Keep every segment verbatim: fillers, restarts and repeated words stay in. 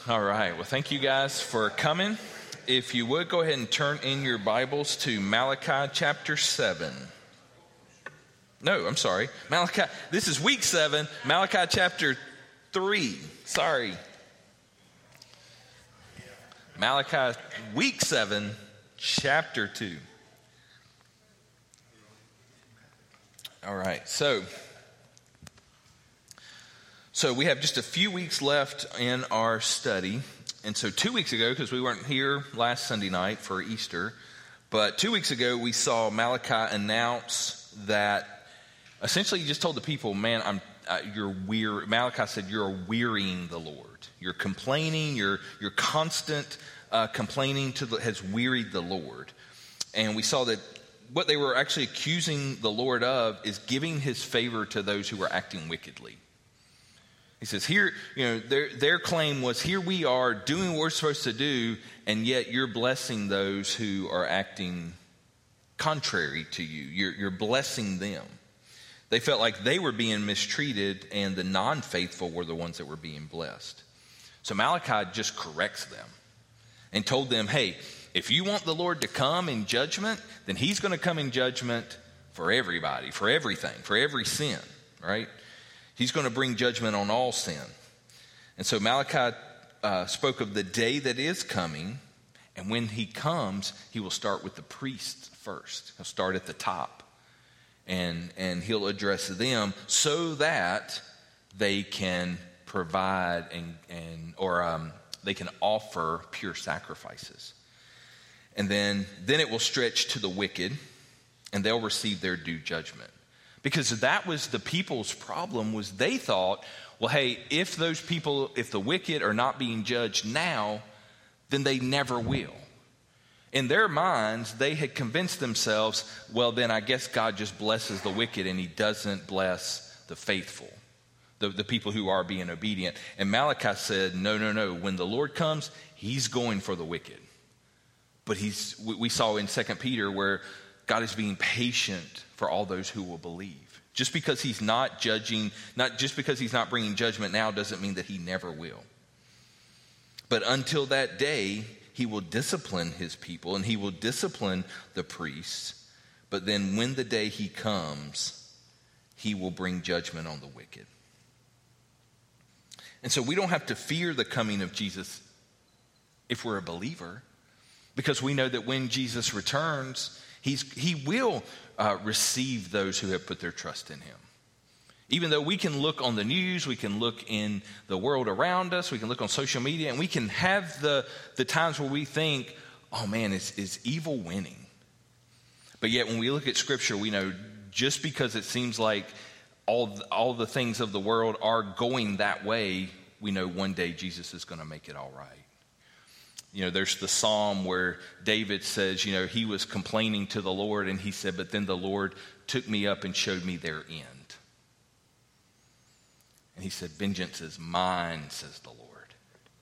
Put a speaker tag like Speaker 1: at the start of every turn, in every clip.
Speaker 1: All right. Well, thank you guys for coming. If you would, go ahead and turn in your Bibles to Malachi chapter seven. No, I'm sorry. Malachi. This is week seven, Malachi chapter three. Sorry. Malachi week seven, chapter two. All right. So, So we have just a few weeks left in our study. And so two weeks ago, because we weren't here last Sunday night for Easter, but two weeks ago we saw Malachi announce that essentially he just told the people, man, I'm, uh, you're weary. Malachi said, you're wearying the Lord. You're complaining, your your constant uh, complaining to the, has wearied the Lord. And we saw that what they were actually accusing the Lord of is giving his favor to those who were acting wickedly. He says, here, you know, their their claim was, here we are doing what we're supposed to do, and yet you're blessing those who are acting contrary to you. You're, you're blessing them. They felt like they were being mistreated, and the non-faithful were the ones that were being blessed. So Malachi just corrects them and told them, hey, if you want the Lord to come in judgment, then he's going to come in judgment for everybody, for everything, for every sin, right? He's going to bring judgment on all sin. And so Malachi uh, spoke of the day that is coming, and when he comes, he will start with the priests first. He'll start at the top, and, and he'll address them so that they can provide and, and or um, they can offer pure sacrifices. And then, then it will stretch to the wicked, and they'll receive their due judgment. Because that was the people's problem, was they thought, well, hey, if those people, if the wicked are not being judged now, then they never will. In their minds, they had convinced themselves, well, then I guess God just blesses the wicked and he doesn't bless the faithful, the, the people who are being obedient. And Malachi said, no, no, no. When the Lord comes, he's going for the wicked. But he's, we saw in Second Peter where God is being patient for all those who will believe. Just because he's not judging, not just because he's not bringing judgment now doesn't mean that he never will. But until that day, he will discipline his people and he will discipline the priests. But then when the day he comes, he will bring judgment on the wicked. And so we don't have to fear the coming of Jesus if we're a believer, because we know that when Jesus returns, He's, he will uh, receive those who have put their trust in him. Even though we can look on the news, we can look in the world around us, we can look on social media, and we can have the, the times where we think, oh man, is, is evil winning? But yet when we look at Scripture, we know just because it seems like all, all the things of the world are going that way, we know one day Jesus is going to make it all right. You know, there's the psalm where David says, you know, he was complaining to the Lord and he said, but then the Lord took me up and showed me their end. And he said, vengeance is mine, says the Lord.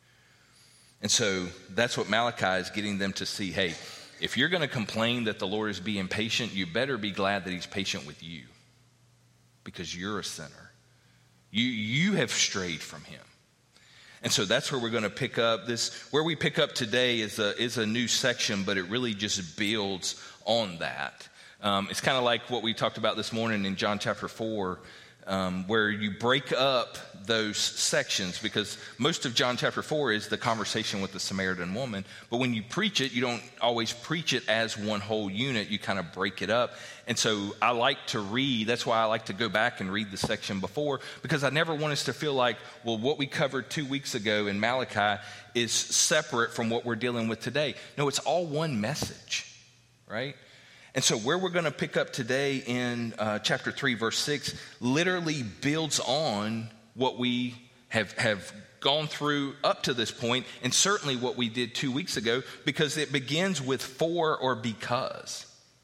Speaker 1: And so that's what Malachi is getting them to see. Hey, if you're going to complain that the Lord is being patient, you better be glad that he's patient with you, because you're a sinner. You, you have strayed from him. And so that's where we're going to pick up. This, where we pick up today is a, is a new section, but it really just builds on that. Um, it's kind of like what we talked about this morning in John chapter four, um, where you break up those sections, because most of John chapter four is the conversation with the Samaritan woman. But when you preach it, you don't always preach it as one whole unit. You kind of break it up. And so I like to read. That's why I like to go back and read the section before, because I never want us to feel like, well, what we covered two weeks ago in Malachi is separate from what we're dealing with today. No, it's all one message, right? And so where we're going to pick up today in uh, chapter three, verse six, literally builds on what we have, have gone through up to this point, and certainly what we did two weeks ago, because it begins with for or because.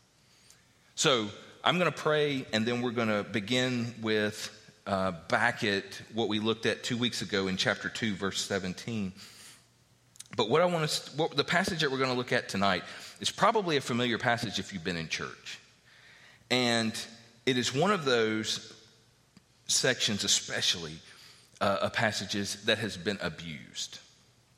Speaker 1: So I'm going to pray, and then we're going to begin with uh, back at what we looked at two weeks ago in chapter two, verse seventeen. But what I want to, what, the passage that we're going to look at tonight is probably a familiar passage if you've been in church. And it is one of those sections, especially uh, of passages that has been abused.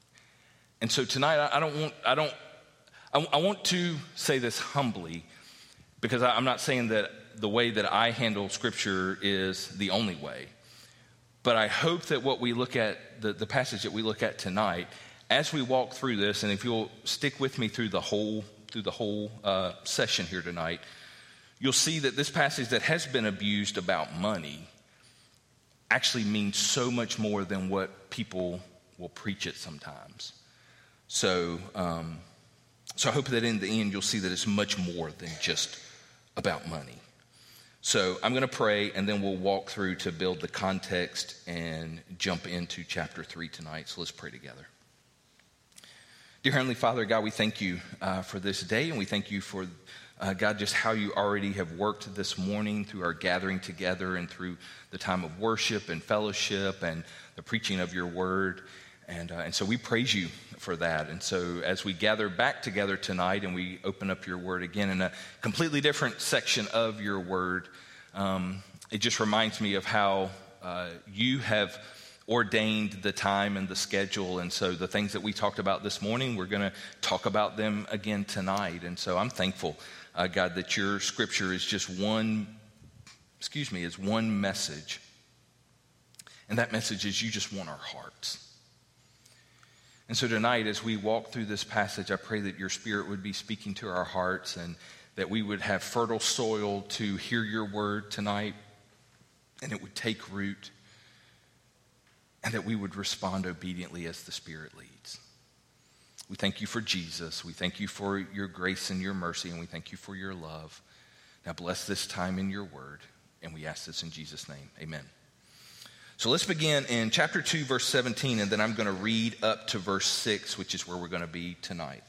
Speaker 1: And so tonight, I, I don't want, I don't, I, I want to say this humbly, because I, I'm not saying that the way that I handle Scripture is the only way. But I hope that what we look at, the, the passage that we look at tonight, as we walk through this, and if you'll stick with me through the whole through the whole uh, session here tonight, you'll see that this passage that has been abused about money actually means so much more than what people will preach it sometimes. So, um, so I hope that in the end you'll see that it's much more than just about money. So I'm going to pray, and then we'll walk through to build the context and jump into chapter three tonight. So let's pray together. Dear Heavenly Father, God, we thank you uh, for this day, and we thank you for, uh, God, just how you already have worked this morning through our gathering together and through the time of worship and fellowship and the preaching of your word. And, uh, and so we praise you for that. And so as we gather back together tonight and we open up your word again in a completely different section of your word, um, it just reminds me of how uh, you have ordained the time and the schedule. And so the things that we talked about this morning, we're going to talk about them again tonight. And so I'm thankful, uh, God, that your scripture is just one, excuse me, is one message. And that message is you just want our hearts. And so tonight, as we walk through this passage, I pray that your Spirit would be speaking to our hearts and that we would have fertile soil to hear your word tonight, and it would take root, and that we would respond obediently as the Spirit leads. We thank you for Jesus. We thank you for your grace and your mercy, and we thank you for your love. Now bless this time in your word, and we ask this in Jesus' name. Amen. So let's begin in chapter two, verse seventeen, and then I'm going to read up to verse six, which is where we're going to be tonight.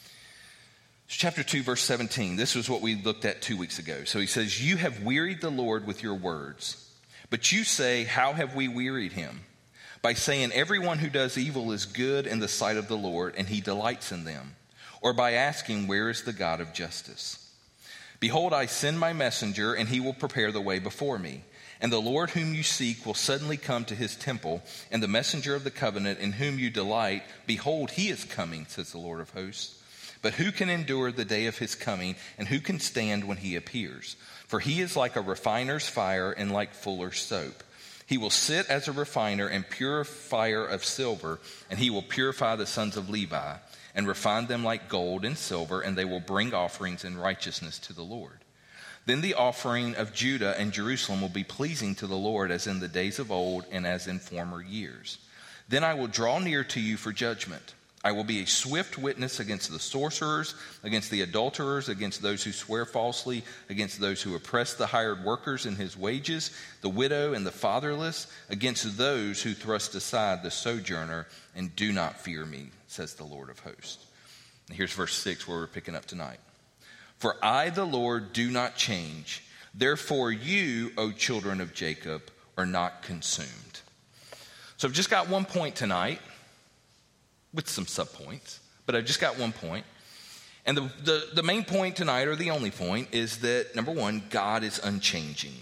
Speaker 1: So chapter two, verse seventeen, this was what we looked at two weeks ago. So he says, "You have wearied the Lord with your words, but you say, how have we wearied him? By saying everyone who does evil is good in the sight of the Lord, and he delights in them. Or by asking, where is the God of justice? Behold, I send my messenger, and he will prepare the way before me. And the Lord whom you seek will suddenly come to his temple, and the messenger of the covenant in whom you delight, behold, he is coming, says the Lord of hosts. But who can endure the day of his coming, and who can stand when he appears? For he is like a refiner's fire and like fuller's soap. He will sit as a refiner and purifier of silver, and he will purify the sons of Levi, and refine them like gold and silver, and they will bring offerings in righteousness to the Lord. Then the offering of Judah and Jerusalem will be pleasing to the Lord as in the days of old and as in former years. Then I will draw near to you for judgment. I will be a swift witness against the sorcerers, against the adulterers, against those who swear falsely, against those who oppress the hired workers in his wages, the widow and the fatherless, against those who thrust aside the sojourner and do not fear me, says the Lord of hosts." And here's verse six where we're picking up tonight. "For I, the Lord, do not change. Therefore you, O children of Jacob, are not consumed." So I've just got one point tonight, with some subpoints, but I've just got one point. And the, the, the main point tonight, or the only point, is that, number one, God is unchanging.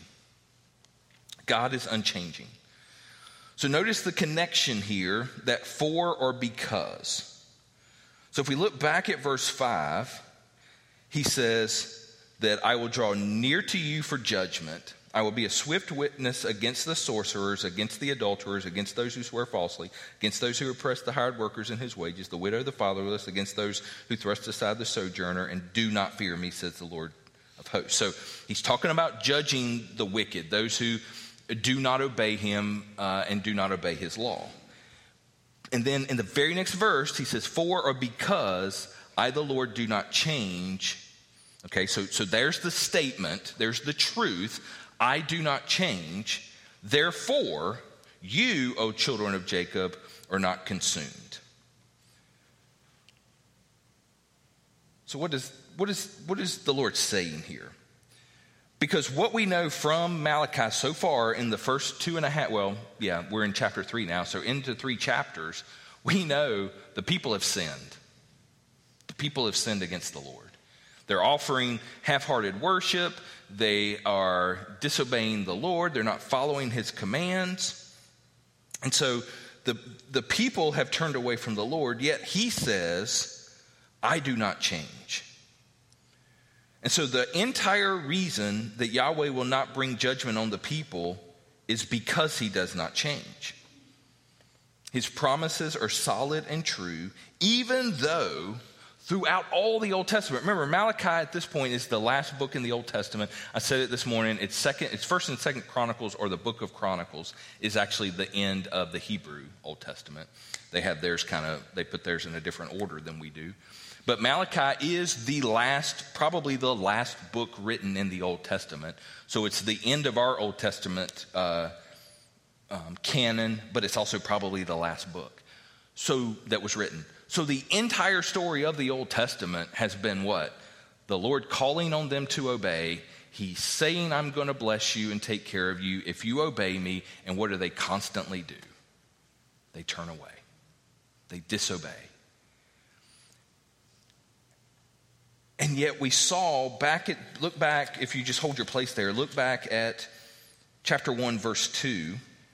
Speaker 1: God is unchanging. So notice the connection here, that for or because. So if we look back at verse five, he says that I will draw near to you for judgment. I will be a swift witness against the sorcerers, against the adulterers, against those who swear falsely, against those who oppress the hired workers in his wages, the widow, the fatherless, against those who thrust aside the sojourner, and do not fear me, says the Lord of hosts. So he's talking about judging the wicked, those who do not obey him uh, and do not obey his law. And then in the very next verse, he says, "For or because I, the Lord, do not change." Okay, so, so there's the statement, there's the truth. I do not change. Therefore, you, O children of Jacob, are not consumed. So what does what is what is the Lord saying here? Because what we know from Malachi so far in the first two and a half, well, yeah, we're in chapter three now, so into three chapters, we know the people have sinned. The people have sinned against the Lord. They're offering half-hearted worship. They are disobeying the Lord. They're not following his commands. And so the, the people have turned away from the Lord, yet he says, I do not change. And so the entire reason that Yahweh will not bring judgment on the people is because he does not change. His promises are solid and true, even though throughout all the Old Testament, remember Malachi at this point is the last book in the Old Testament. I said it this morning, it's second, it's first and second Chronicles, or the book of Chronicles is actually the end of the Hebrew Old Testament. They have theirs kind of, they put theirs in a different order than we do. But Malachi is the last, probably the last book written in the Old Testament. So it's the end of our Old Testament uh, um, canon, but it's also probably the last book so that was written. So the entire story of the Old Testament has been what? The Lord calling on them to obey. He's saying, I'm going to bless you and take care of you if you obey me. And what do they constantly do? They turn away. They disobey. And yet we saw back at, look back, if you just hold your place there, look back at chapter one, verse two.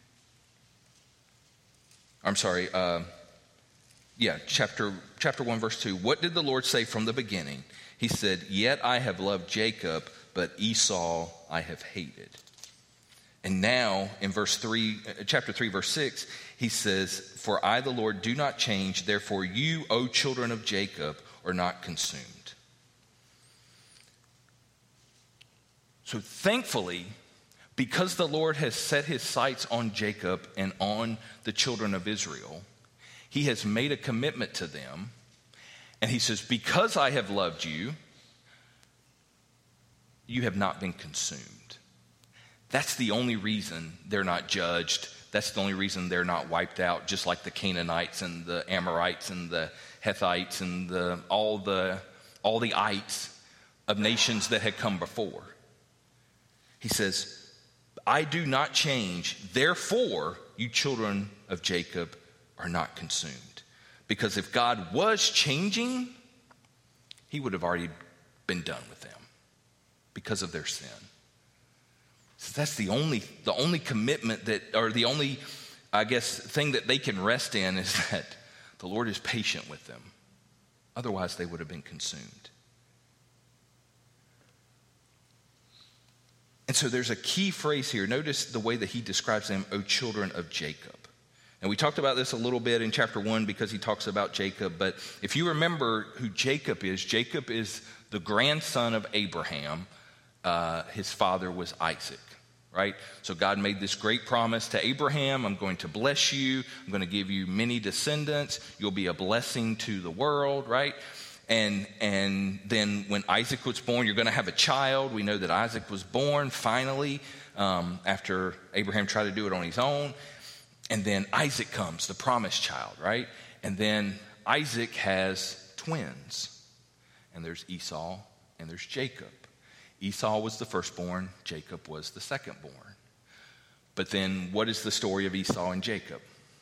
Speaker 1: I'm sorry, uh, yeah, chapter, chapter one, verse two. What did the Lord say from the beginning? He said, yet I have loved Jacob, but Esau I have hated. And now in verse three, chapter three, verse six, he says, for I, the Lord, do not change. Therefore you, O children of Jacob, are not consumed. So thankfully, because the Lord has set his sights on Jacob and on the children of Israel, he has made a commitment to them. And he says, because I have loved you, you have not been consumed. That's the only reason they're not judged. That's the only reason they're not wiped out, just like the Canaanites and the Amorites and the Hethites and the, all the all the ites of nations that had come before. He says, I do not change, therefore you children of Jacob are not consumed. Because if God was changing, he would have already been done with them because of their sin. So that's the only the only commitment that, or the only, I guess, thing that they can rest in is that the Lord is patient with them. Otherwise, they would have been consumed. And so there's a key phrase here. Notice the way that he describes them, O children of Jacob. And we talked about this a little bit in chapter one because he talks about Jacob. But if you remember who Jacob is, Jacob is the grandson of Abraham. Uh, his father was Isaac, right? So God made this great promise to Abraham. I'm going to bless you. I'm going to give you many descendants. You'll be a blessing to the world, right? And and then when Isaac was born, you're going to have a child. We know that Isaac was born finally um, after Abraham tried to do it on his own. And then Isaac comes, the promised child, right? And then Isaac has twins. And there's Esau and there's Jacob. Esau was the firstborn. Jacob was the secondborn. But then what is the story of Esau and Jacob?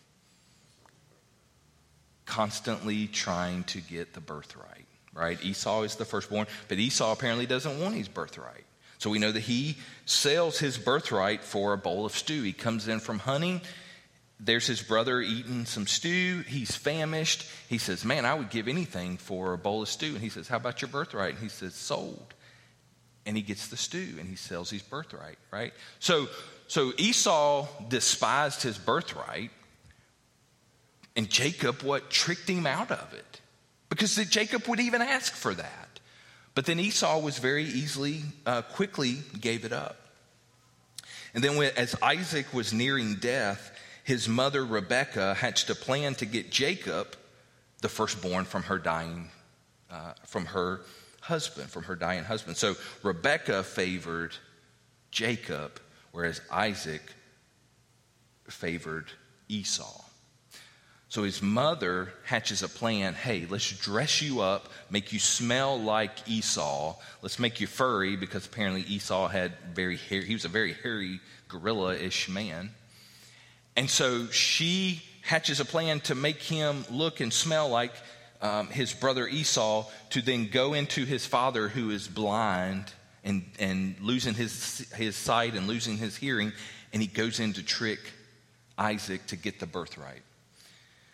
Speaker 1: Constantly trying to get the birthright, right? Esau is the firstborn, but Esau apparently doesn't want his birthright. So we know that he sells his birthright for a bowl of stew. He comes in from hunting. There's his brother eating some stew. He's famished. He says, man, I would give anything for a bowl of stew. And he says, how about your birthright? And he says, sold. And he gets the stew and he sells his birthright, right? So, so Esau despised his birthright. And Jacob, what, tricked him out of it. Because Jacob would even ask for that. But then Esau was very easily, uh, quickly gave it up. And then when, as Isaac was nearing death, his mother Rebekah hatched a plan to get Jacob, the firstborn, from her dying, uh, from her husband, from her dying husband. So Rebekah favored Jacob, whereas Isaac favored Esau. So his mother hatches a plan. Hey, let's dress you up, make you smell like Esau. Let's make you furry because apparently Esau had very hairy, he was a very hairy gorilla-ish man. And so she hatches a plan to make him look and smell like um, his brother Esau, to then go into his father who is blind and, and losing his, his sight and losing his hearing. And he goes in to trick Isaac to get the birthright.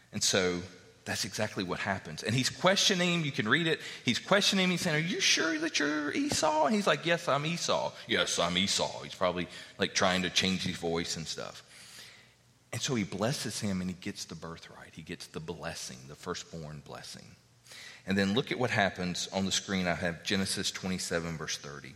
Speaker 1: And so that's exactly what happens. And he's questioning him. You can read it. He's questioning him. He's saying, are you sure that you're Esau? And he's like, yes, I'm Esau. Yes, I'm Esau. He's probably like trying to change his voice and stuff. And so he blesses him and he gets the birthright. He gets the blessing, the firstborn blessing. And then look at what happens on the screen. I have Genesis twenty-seven, verse thirty.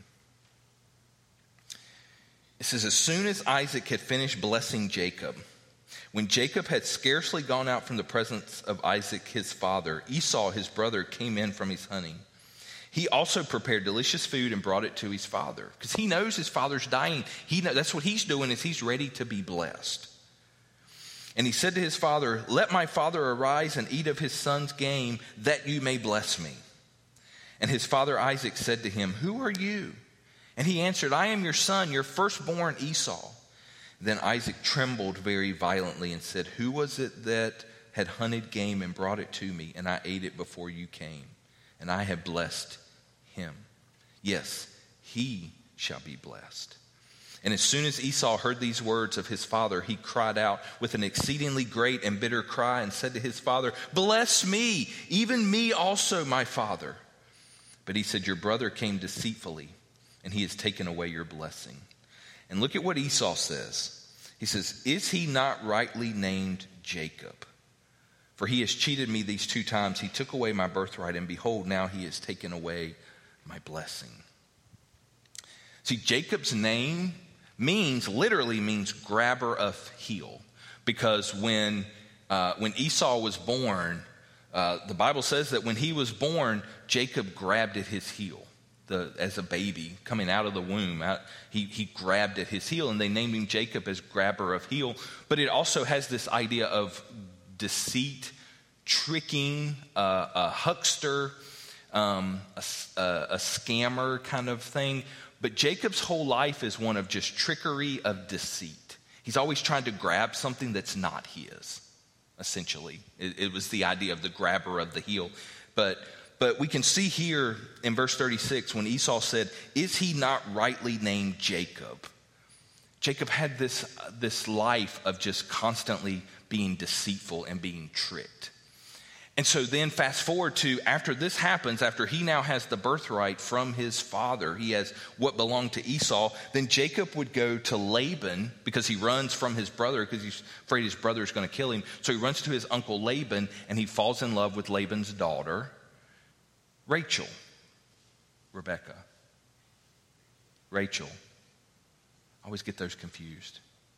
Speaker 1: It says, as soon as Isaac had finished blessing Jacob, when Jacob had scarcely gone out from the presence of Isaac his father, Esau his brother came in from his hunting. He also prepared delicious food and brought it to his father, because he knows his father's dying. He know, that's what he's doing, is he's ready to be blessed. And he said to his father, let my father arise and eat of his son's game, that you may bless me. And his father Isaac said to him, who are you? And he answered, I am your son, your firstborn Esau. Then Isaac trembled very violently and said, who was it that had hunted game and brought it to me, and I ate it before you came? And I have blessed him. Yes, he shall be blessed. And as soon as Esau heard these words of his father, he cried out with an exceedingly great and bitter cry and said to his father, bless me, even me also, my father. But he said, your brother came deceitfully, and he has taken away your blessing. And look at what Esau says. He says, is he not rightly named Jacob? For he has cheated me these two times. He took away my birthright, and behold, now he has taken away my blessing. See, Jacob's name means, literally means grabber of heel. Because when, uh, when Esau was born, uh, the Bible says that when he was born, Jacob grabbed at his heel. The, as a baby coming out of the womb, out, he, he grabbed at his heel, and they named him Jacob as grabber of heel. But it also has this idea of deceit, tricking, uh, a huckster, um, a, a, a scammer kind of thing. But Jacob's whole life is one of just trickery, of deceit. He's always trying to grab something that's not his, essentially. It, it was the idea of the grabber of the heel. But But we can see here in verse thirty-six when Esau said, is he not rightly named Jacob? Jacob had this, uh, this life of just constantly being deceitful and being tricked. And so then fast forward to after this happens, after he now has the birthright from his father, he has what belonged to Esau, then Jacob would go to Laban because he runs from his brother because he's afraid his brother is going to kill him. So he runs to his uncle Laban, and he falls in love with Laban's daughter, Rachel. Rebecca. Rachel. I always get those confused.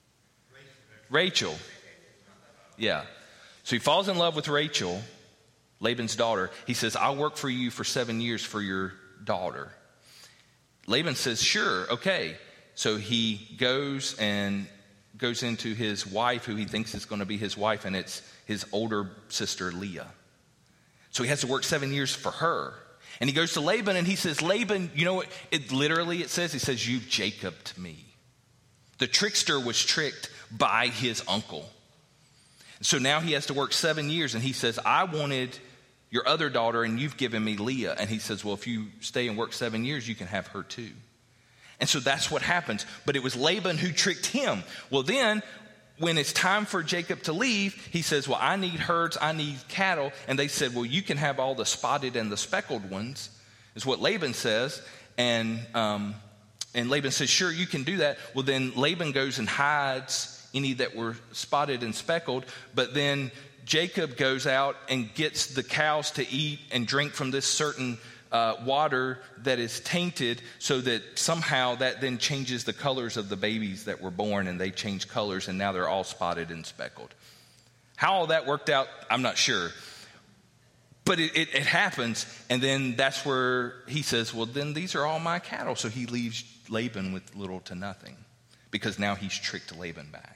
Speaker 1: Rachel. Yeah. So he falls in love with Rachel, Laban's daughter. He says, I'll work for you for seven years for your daughter. Laban says, sure, okay. So he goes and goes into his wife, who he thinks is going to be his wife, and it's his older sister, Leah. So he has to work seven years for her. And he goes to Laban and he says, Laban, you know what? It literally, it says, he says, you Jacob'd me. The trickster was tricked by his uncle. So now he has to work seven years. And he says, I wanted your other daughter and you've given me Leah. And he says, well, if you stay and work seven years, you can have her too. And so that's what happens. But it was Laban who tricked him. Well, then when it's time for Jacob to leave, he says, well, I need herds, I need cattle. And they said, well, you can have all the spotted and the speckled ones, is what Laban says. And um, and Laban says, sure, you can do that. Well, then Laban goes and hides any that were spotted and speckled. But then Jacob goes out and gets the cows to eat and drink from this certain Uh, water that is tainted, so that somehow that then changes the colors of the babies that were born, and they change colors, and now they're all spotted and speckled. How all that worked out, I'm not sure. But it, it, it happens, and then that's where he says, well, then these are all my cattle. So he leaves Laban with little to nothing, because now he's tricked Laban back.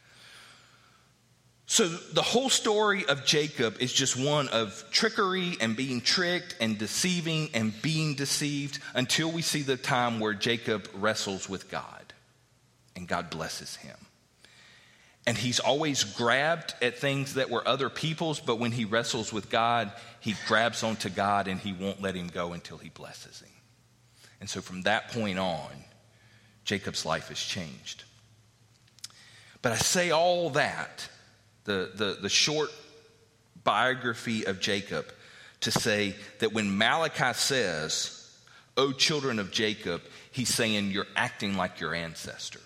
Speaker 1: So the whole story of Jacob is just one of trickery and being tricked and deceiving and being deceived, until we see the time where Jacob wrestles with God and God blesses him. And he's always grabbed at things that were other people's, but when he wrestles with God, he grabs onto God and he won't let him go until he blesses him. And so from that point on, Jacob's life has changed. But I say all that, The, the, the short biography of Jacob to say that when Malachi says, "O children of Jacob," he's saying you're acting like your ancestor.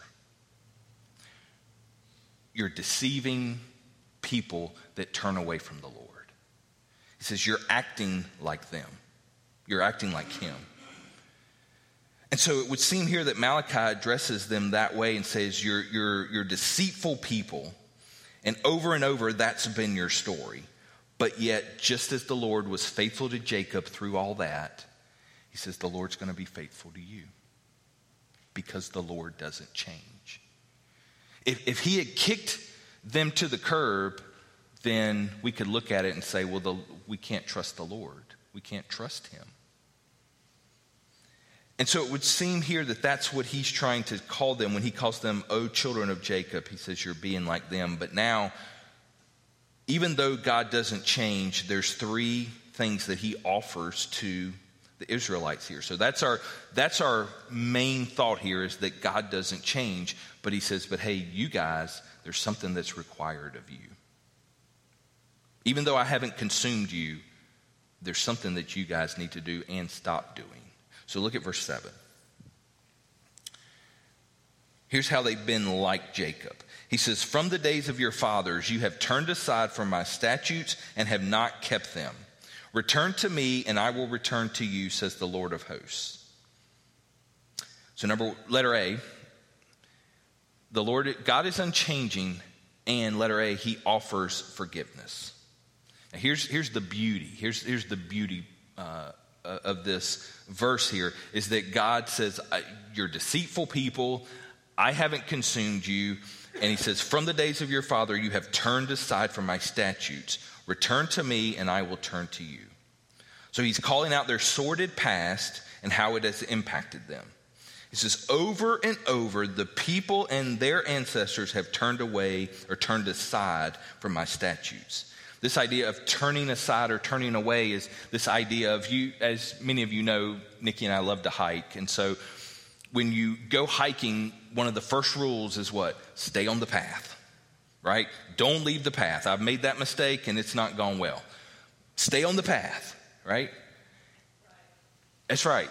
Speaker 1: You're deceiving people that turn away from the Lord. He says you're acting like them. You're acting like him. And so it would seem here that Malachi addresses them that way and says you're, you're, you're deceitful people. And over and over, that's been your story. But yet, just as the Lord was faithful to Jacob through all that, he says the Lord's going to be faithful to you. Because the Lord doesn't change. If, if he had kicked them to the curb, then we could look at it and say, well, the, we can't trust the Lord. We can't trust him. And so it would seem here that that's what he's trying to call them when he calls them, "O children of Jacob." He says you're being like them. But now, even though God doesn't change, there's three things that he offers to the Israelites here. So that's our that's our main thought here, is that God doesn't change. But he says, but hey, you guys, there's something that's required of you. Even though I haven't consumed you, there's something that you guys need to do and stop doing. So look at verse seven. Here's how they've been like Jacob. He says, "From the days of your fathers, you have turned aside from my statutes and have not kept them. Return to me and I will return to you, says the Lord of hosts." So number letter A, the Lord, God is unchanging, and letter A, he offers forgiveness. Now here's, here's the beauty. Here's, here's the beauty uh, of this verse here, is that God says, you're deceitful people. I haven't consumed you. And he says, from the days of your father, you have turned aside from my statutes. Return to me and I will turn to you. So he's calling out their sordid past and how it has impacted them. He says, over and over, the people and their ancestors have turned away or turned aside from my statutes. This idea of turning aside or turning away is this idea of, you, as many of you know, Nikki and I love to hike. And so when you go hiking, one of the first rules is what? Stay on the path, right? Don't leave the path. I've made that mistake and it's not gone well. Stay on the path, right? That's right.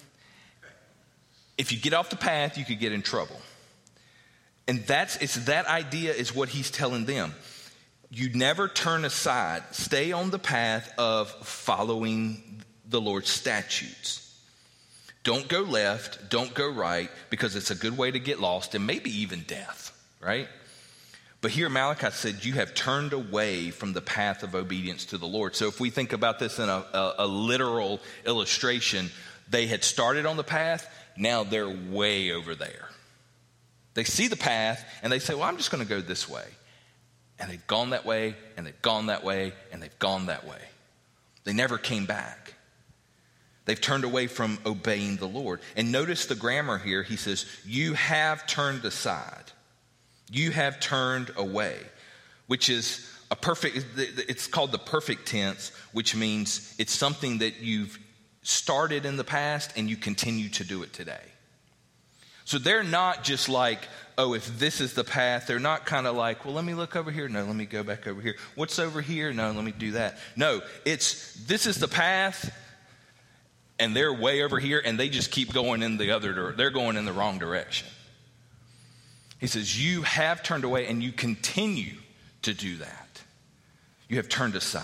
Speaker 1: If you get off the path, you could get in trouble. And that's, it's that idea is what he's telling them. You never turn aside. Stay on the path of following the Lord's statutes. Don't go left, don't go right, because it's a good way to get lost and maybe even death, right? But here Malachi said, you have turned away from the path of obedience to the Lord. So if we think about this in a, a, a literal illustration, they had started on the path, now they're way over there. They see the path and they say, well, I'm just going to go this way. And they've gone that way, and they've gone that way, and they've gone that way. They never came back. They've turned away from obeying the Lord. And notice the grammar here. He says, you have turned aside. You have turned away, which is a perfect, it's called the perfect tense, which means it's something that you've started in the past and you continue to do it today. So they're not just like, oh, if this is the path, they're not kind of like, well, let me look over here. No, let me go back over here. What's over here? No, let me do that. No, it's, this is the path, and they're way over here, and they just keep going in the other direction. They're going in the wrong direction. He says, you have turned away, and you continue to do that. You have turned aside.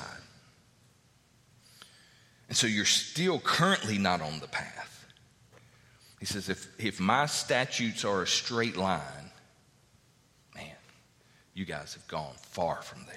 Speaker 1: And so you're still currently not on the path. He says, if, if my statutes are a straight line, man, you guys have gone far from there.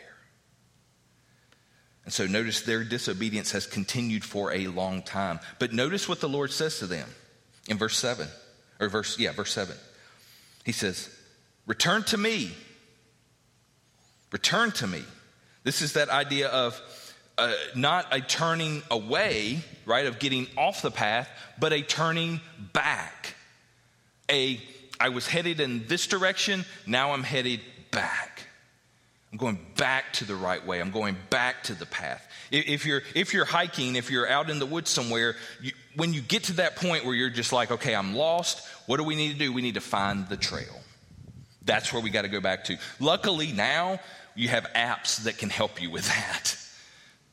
Speaker 1: And so notice their disobedience has continued for a long time. But notice what the Lord says to them in verse seven, or verse, yeah, verse seven. He says, return to me. Return to me. This is that idea of uh, not a turning away, right, of getting off the path, but a turning back. A, I was headed in this direction, now I'm headed back. I'm going back to the right way. I'm going back to the path. If you're if you're hiking, if you're out in the woods somewhere, you, when you get to that point where you're just like, okay, I'm lost, what do we need to do? We need to find the trail. That's where we got to go back to. Luckily now, you have apps that can help you with that.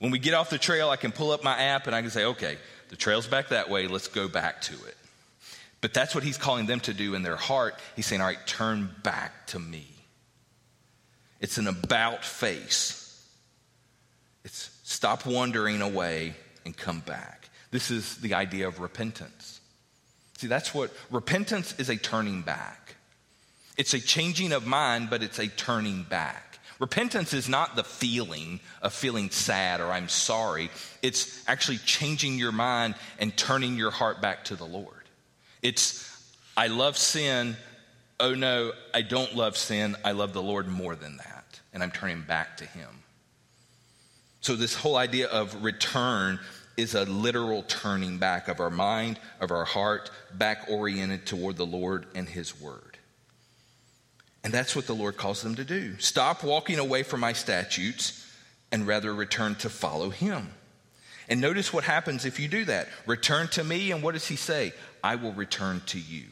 Speaker 1: When we get off the trail, I can pull up my app and I can say, okay, the trail's back that way. Let's go back to it. But that's what he's calling them to do in their heart. He's saying, all right, turn back to me. It's an about face. It's stop wandering away and come back. This is the idea of repentance. See, that's what repentance is, a turning back. It's a changing of mind, but it's a turning back. Repentance is not the feeling of feeling sad or I'm sorry. It's actually changing your mind and turning your heart back to the Lord. It's, I love sin. Oh no, I don't love sin. I love the Lord more than that. And I'm turning back to him. So this whole idea of return is a literal turning back of our mind, of our heart, back oriented toward the Lord and his word. And that's what the Lord calls them to do. Stop walking away from my statutes and rather return to follow him. And notice what happens if you do that. Return to me, and what does he say? I will return to you.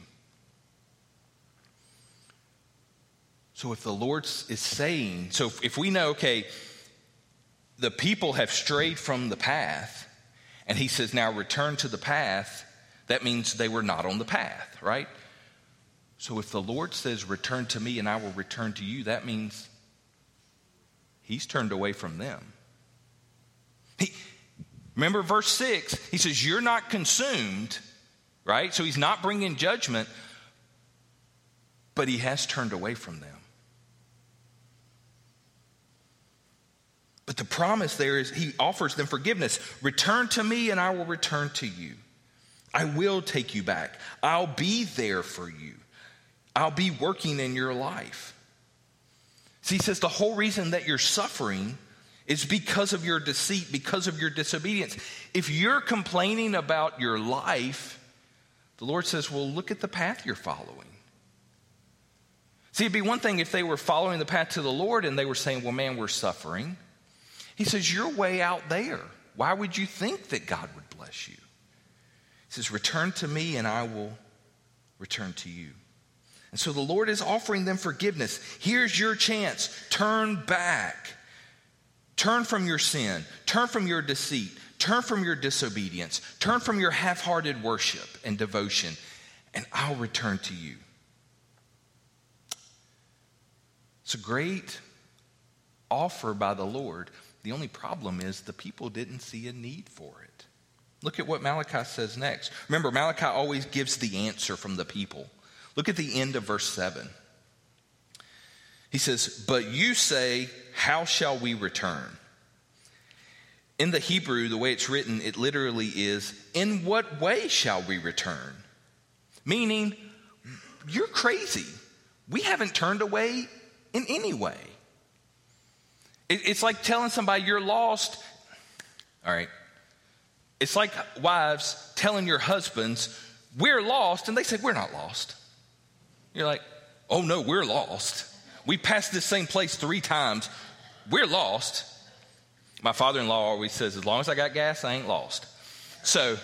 Speaker 1: So if the Lord is saying, so if we know, okay, the people have strayed from the path, and he says, now return to the path, that means they were not on the path, right? So if the Lord says, return to me and I will return to you, that means he's turned away from them. He, remember verse six, he says, you're not consumed, right? So he's not bringing judgment, but he has turned away from them. But the promise there is he offers them forgiveness. Return to me and I will return to you. I will take you back. I'll be there for you. I'll be working in your life. See, he says the whole reason that you're suffering is because of your deceit, because of your disobedience. If you're complaining about your life, the Lord says, well, look at the path you're following. See, it'd be one thing if they were following the path to the Lord and they were saying, well, man, we're suffering. He says, you're way out there. Why would you think that God would bless you? He says, return to me and I will return to you. And so the Lord is offering them forgiveness. Here's your chance. Turn back. Turn from your sin. Turn from your deceit. Turn from your disobedience. Turn from your half-hearted worship and devotion, and I'll return to you. It's a great offer by the Lord. The only problem is the people didn't see a need for it. Look at what Malachi says next. Remember, Malachi always gives the answer from the people. Look at the end of verse seven. He says, but you say, how shall we return? In the Hebrew, the way it's written, it literally is, in what way shall we return? Meaning, you're crazy. We haven't turned away in any way. It, it's like telling somebody you're lost. All right. It's like wives telling your husbands, we're lost, and they say, we're not lost. You're like, oh no, we're lost. We passed this same place three times. We're lost. My father-in-law always says, as long as I got gas, I ain't lost. So,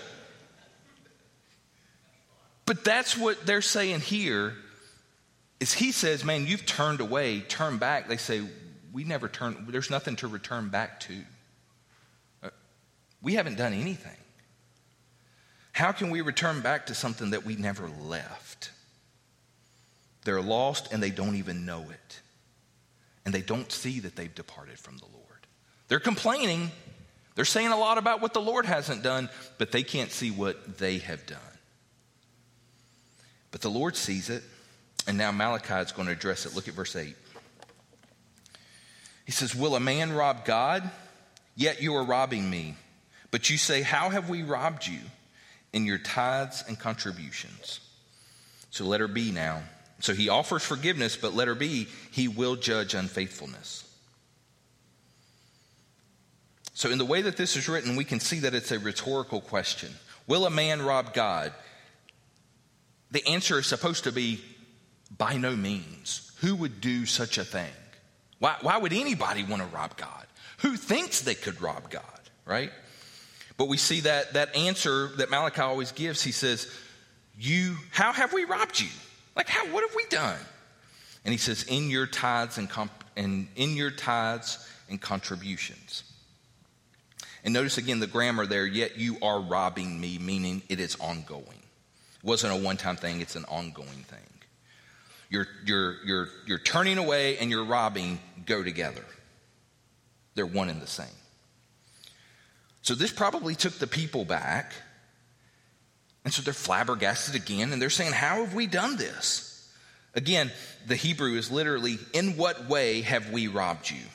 Speaker 1: but that's what they're saying here, is he says, man, you've turned away, turn back. They say, we never turn, there's nothing to return back to. We haven't done anything. How can we return back to something that we never left? They're lost and they don't even know it. And they don't see that they've departed from the Lord. They're complaining. They're saying a lot about what the Lord hasn't done, but they can't see what they have done. But the Lord sees it, and now Malachi is going to address it. Look at verse eight. He says, will a man rob God? Yet you are robbing me. But you say, how have we robbed you? In your tithes and contributions. So let her be now. So he offers forgiveness, but let her be, he will judge unfaithfulness. So in the way that this is written, we can see that it's a rhetorical question. Will a man rob God? The answer is supposed to be, by no means. Who would do such a thing? Why, why would anybody want to rob God? Who thinks they could rob God, right? But we see that that answer that Malachi always gives. He says, "You, how have we robbed you? Like, how? What have we done?" And he says, "In your tithes and comp- and in your tithes and contributions." And notice again the grammar there, yet you are robbing me, meaning it is ongoing. It wasn't a one-time thing, it's an ongoing thing. You're, you're, you're, you're turning away and you're robbing go together. They're one and the same. So this probably took the people back. And so they're flabbergasted again, and they're saying, how have we done this? Again, the Hebrew is literally, in what way have we robbed you?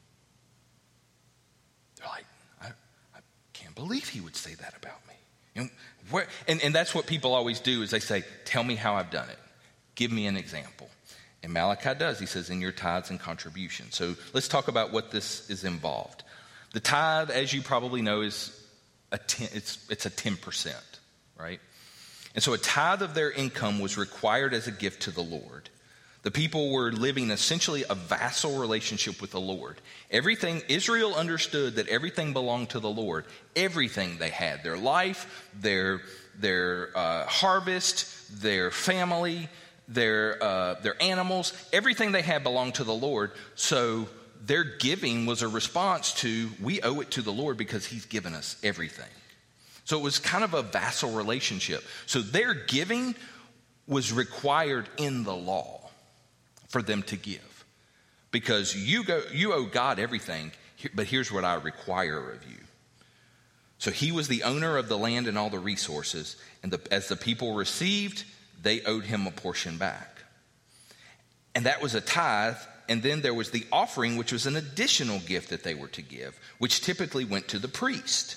Speaker 1: They're like, I, I can't believe he would say that about me. You know, where, and, and that's what people always do is they say, tell me how I've done it. Give me an example. And Malachi does. He says, in your tithes and contributions. So let's talk about what this is involved. The tithe, as you probably know, is a ten, it's, it's a ten percent. Right? And so a tithe of their income was required as a gift to the Lord. The people were living essentially a vassal relationship with the Lord. Everything, Israel understood that everything belonged to the Lord. Everything they had, their life, their, their uh, harvest, their family, their, uh, their animals, everything they had belonged to the Lord. So their giving was a response to, we owe it to the Lord because he's given us everything. So it was kind of a vassal relationship. So their giving was required in the law for them to give. Because you go, you owe God everything, but here's what I require of you. So he was the owner of the land and all the resources, and the, as the people received, they owed him a portion back. And that was a tithe, and then there was the offering, which was an additional gift that they were to give, which typically went to the priest.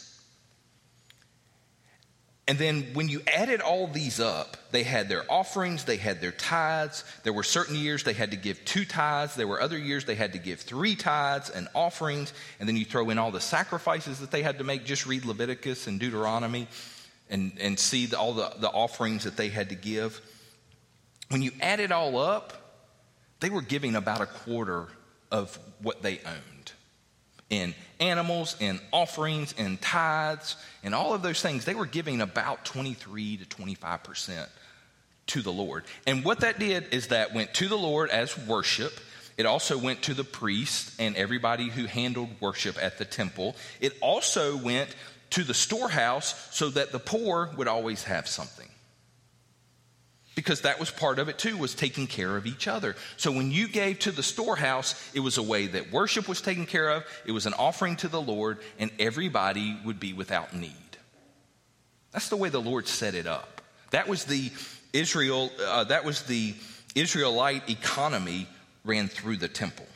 Speaker 1: And then when you added all these up, they had their offerings, they had their tithes. There were certain years they had to give two tithes. There were other years they had to give three tithes and offerings. And then you throw in all the sacrifices that they had to make. Just read Leviticus and Deuteronomy and, and see the, all the, the offerings that they had to give. When you add it all up, they were giving about a quarter of what they owned. In animals, in offerings, in tithes, and all of those things, they were giving about twenty-three to twenty-five percent to the Lord. And what that did is that went to the Lord as worship. It also went to the priests and everybody who handled worship at the temple. It also went to the storehouse so that the poor would always have something. Because that was part of it too, was taking care of each other. So when you gave to the storehouse, it was a way that worship was taken care of. It was an offering to the Lord, and everybody would be without need. That's the way the Lord set it up. That was the Israel. Uh, that was the Israelite economy ran through the temple.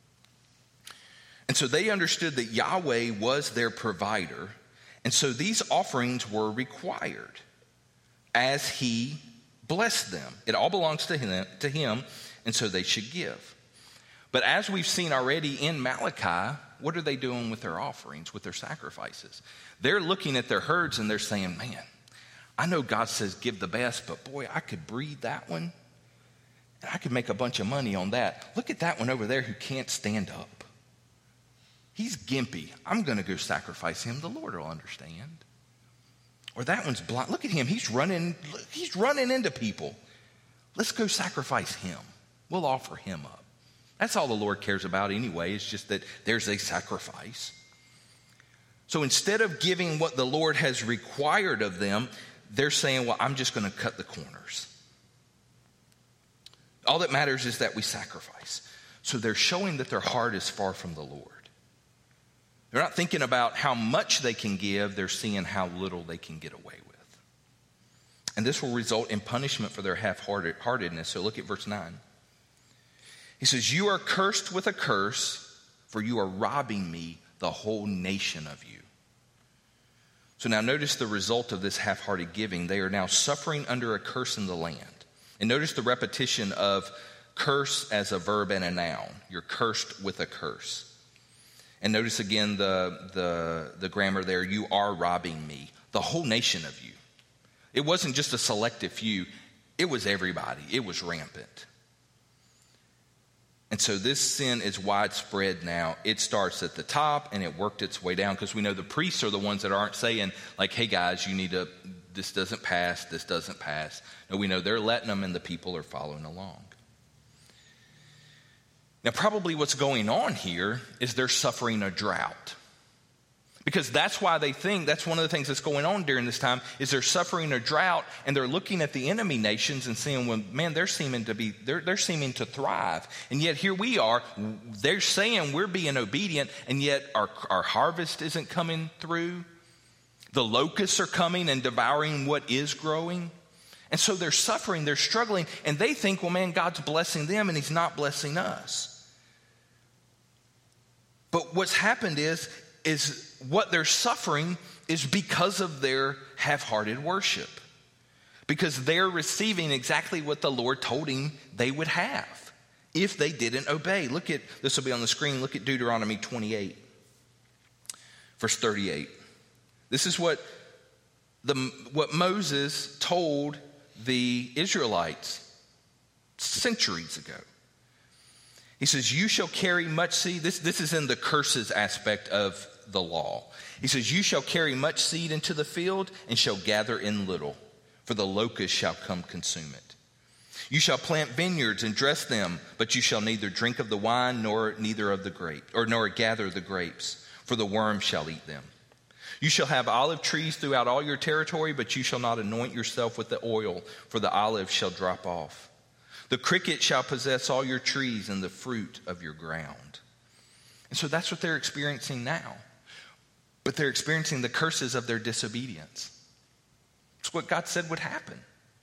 Speaker 1: And so they understood that Yahweh was their provider, and so these offerings were required as He bless them. It all belongs to him, to him, and so they should give. But as we've seen already in Malachi, what are they doing with their offerings, with their sacrifices? They're looking at their herds and they're saying, man, I know God says give the best, but boy, I could breed that one, and I could make a bunch of money on that. Look at that one over there who can't stand up. He's gimpy. I'm going to go sacrifice him. The Lord will understand. Or that one's blind. Look at him. He's running, he's running into people. Let's go sacrifice him. We'll offer him up. That's all the Lord cares about anyway. It's just that there's a sacrifice. So instead of giving what the Lord has required of them, they're saying, well, I'm just going to cut the corners. All that matters is that we sacrifice. So they're showing that their heart is far from the Lord. They're not thinking about how much they can give. They're seeing how little they can get away with. And this will result in punishment for their half-heartedness. So look at verse nine. He says, you are cursed with a curse, for you are robbing me, the whole nation of you. So now notice the result of this half-hearted giving. They are now suffering under a curse in the land. And notice the repetition of curse as a verb and a noun. You're cursed with a curse. And notice again the, the, the grammar there, you are robbing me, the whole nation of you. It wasn't just a selective few, it was everybody. It was rampant. And so this sin is widespread now. It starts at the top and it worked its way down, because we know the priests are the ones that aren't saying like, hey guys, you need to, this doesn't pass, this doesn't pass. No, we know they're letting them and the people are following along. Now, probably what's going on here is they're suffering a drought. Because that's why they think, that's one of the things that's going on during this time, is they're suffering a drought and they're looking at the enemy nations and seeing, well, man, they're seeming to be, they're, they're seeming to thrive. And yet here we are, they're saying we're being obedient, and yet our, our harvest isn't coming through. The locusts are coming and devouring what is growing. And so they're suffering, they're struggling, and they think, well, man, God's blessing them and he's not blessing us. But what's happened is, is what they're suffering is because of their half-hearted worship. Because they're receiving exactly what the Lord told him they would have if they didn't obey. Look at, this will be on the screen, look at Deuteronomy twenty-eight, verse thirty-eight. This is what the what Moses told the Israelites centuries ago. He says, you shall carry much seed. This, this is in the curses aspect of the law. He says, you shall carry much seed into the field and shall gather in little, for the locust shall come consume it. You shall plant vineyards and dress them, but you shall neither drink of the wine nor neither of the grape, or nor gather the grapes, for the worm shall eat them. You shall have olive trees throughout all your territory, but you shall not anoint yourself with the oil, for the olive shall drop off. The cricket shall possess all your trees and the fruit of your ground. And so that's what they're experiencing now. But they're experiencing the curses of their disobedience. It's what God said would happen.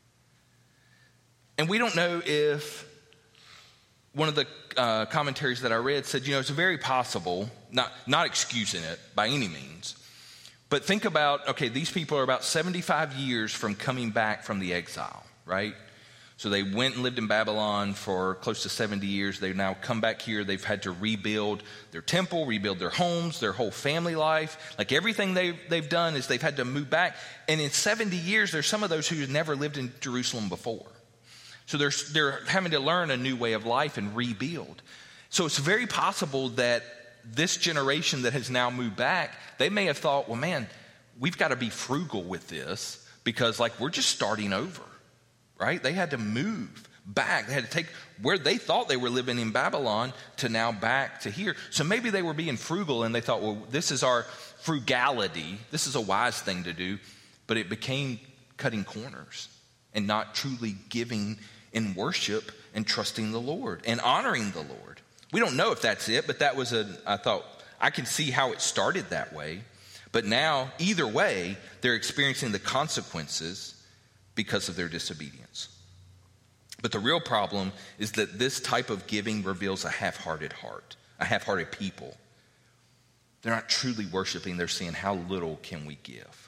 Speaker 1: And we don't know if one of the uh, commentaries that I read said, you know, it's very possible, not, not excusing it by any means, but think about, okay, these people are about seventy-five years from coming back from the exile, right? So they went and lived in Babylon for close to seventy years. They've now come back here. They've had to rebuild their temple, rebuild their homes, their whole family life. Like everything they've, they've done is they've had to move back. And in seventy years, there's some of those who have never lived in Jerusalem before. So they're, they're having to learn a new way of life and rebuild. So it's very possible that this generation that has now moved back, they may have thought, well, man, we've got to be frugal with this because like we're just starting over. Right? They had to move back. They had to take where they thought they were living in Babylon to now back to here. So maybe they were being frugal and they thought, well, this is our frugality. This is a wise thing to do. But it became cutting corners and not truly giving in worship and trusting the Lord and honoring the Lord. We don't know if that's it, but that was a, I thought, I can see how it started that way. But now, either way, they're experiencing the consequences because of their disobedience. But the real problem is that this type of giving reveals a half-hearted heart, a half-hearted people. They're not truly worshiping. They're saying, how little can we give?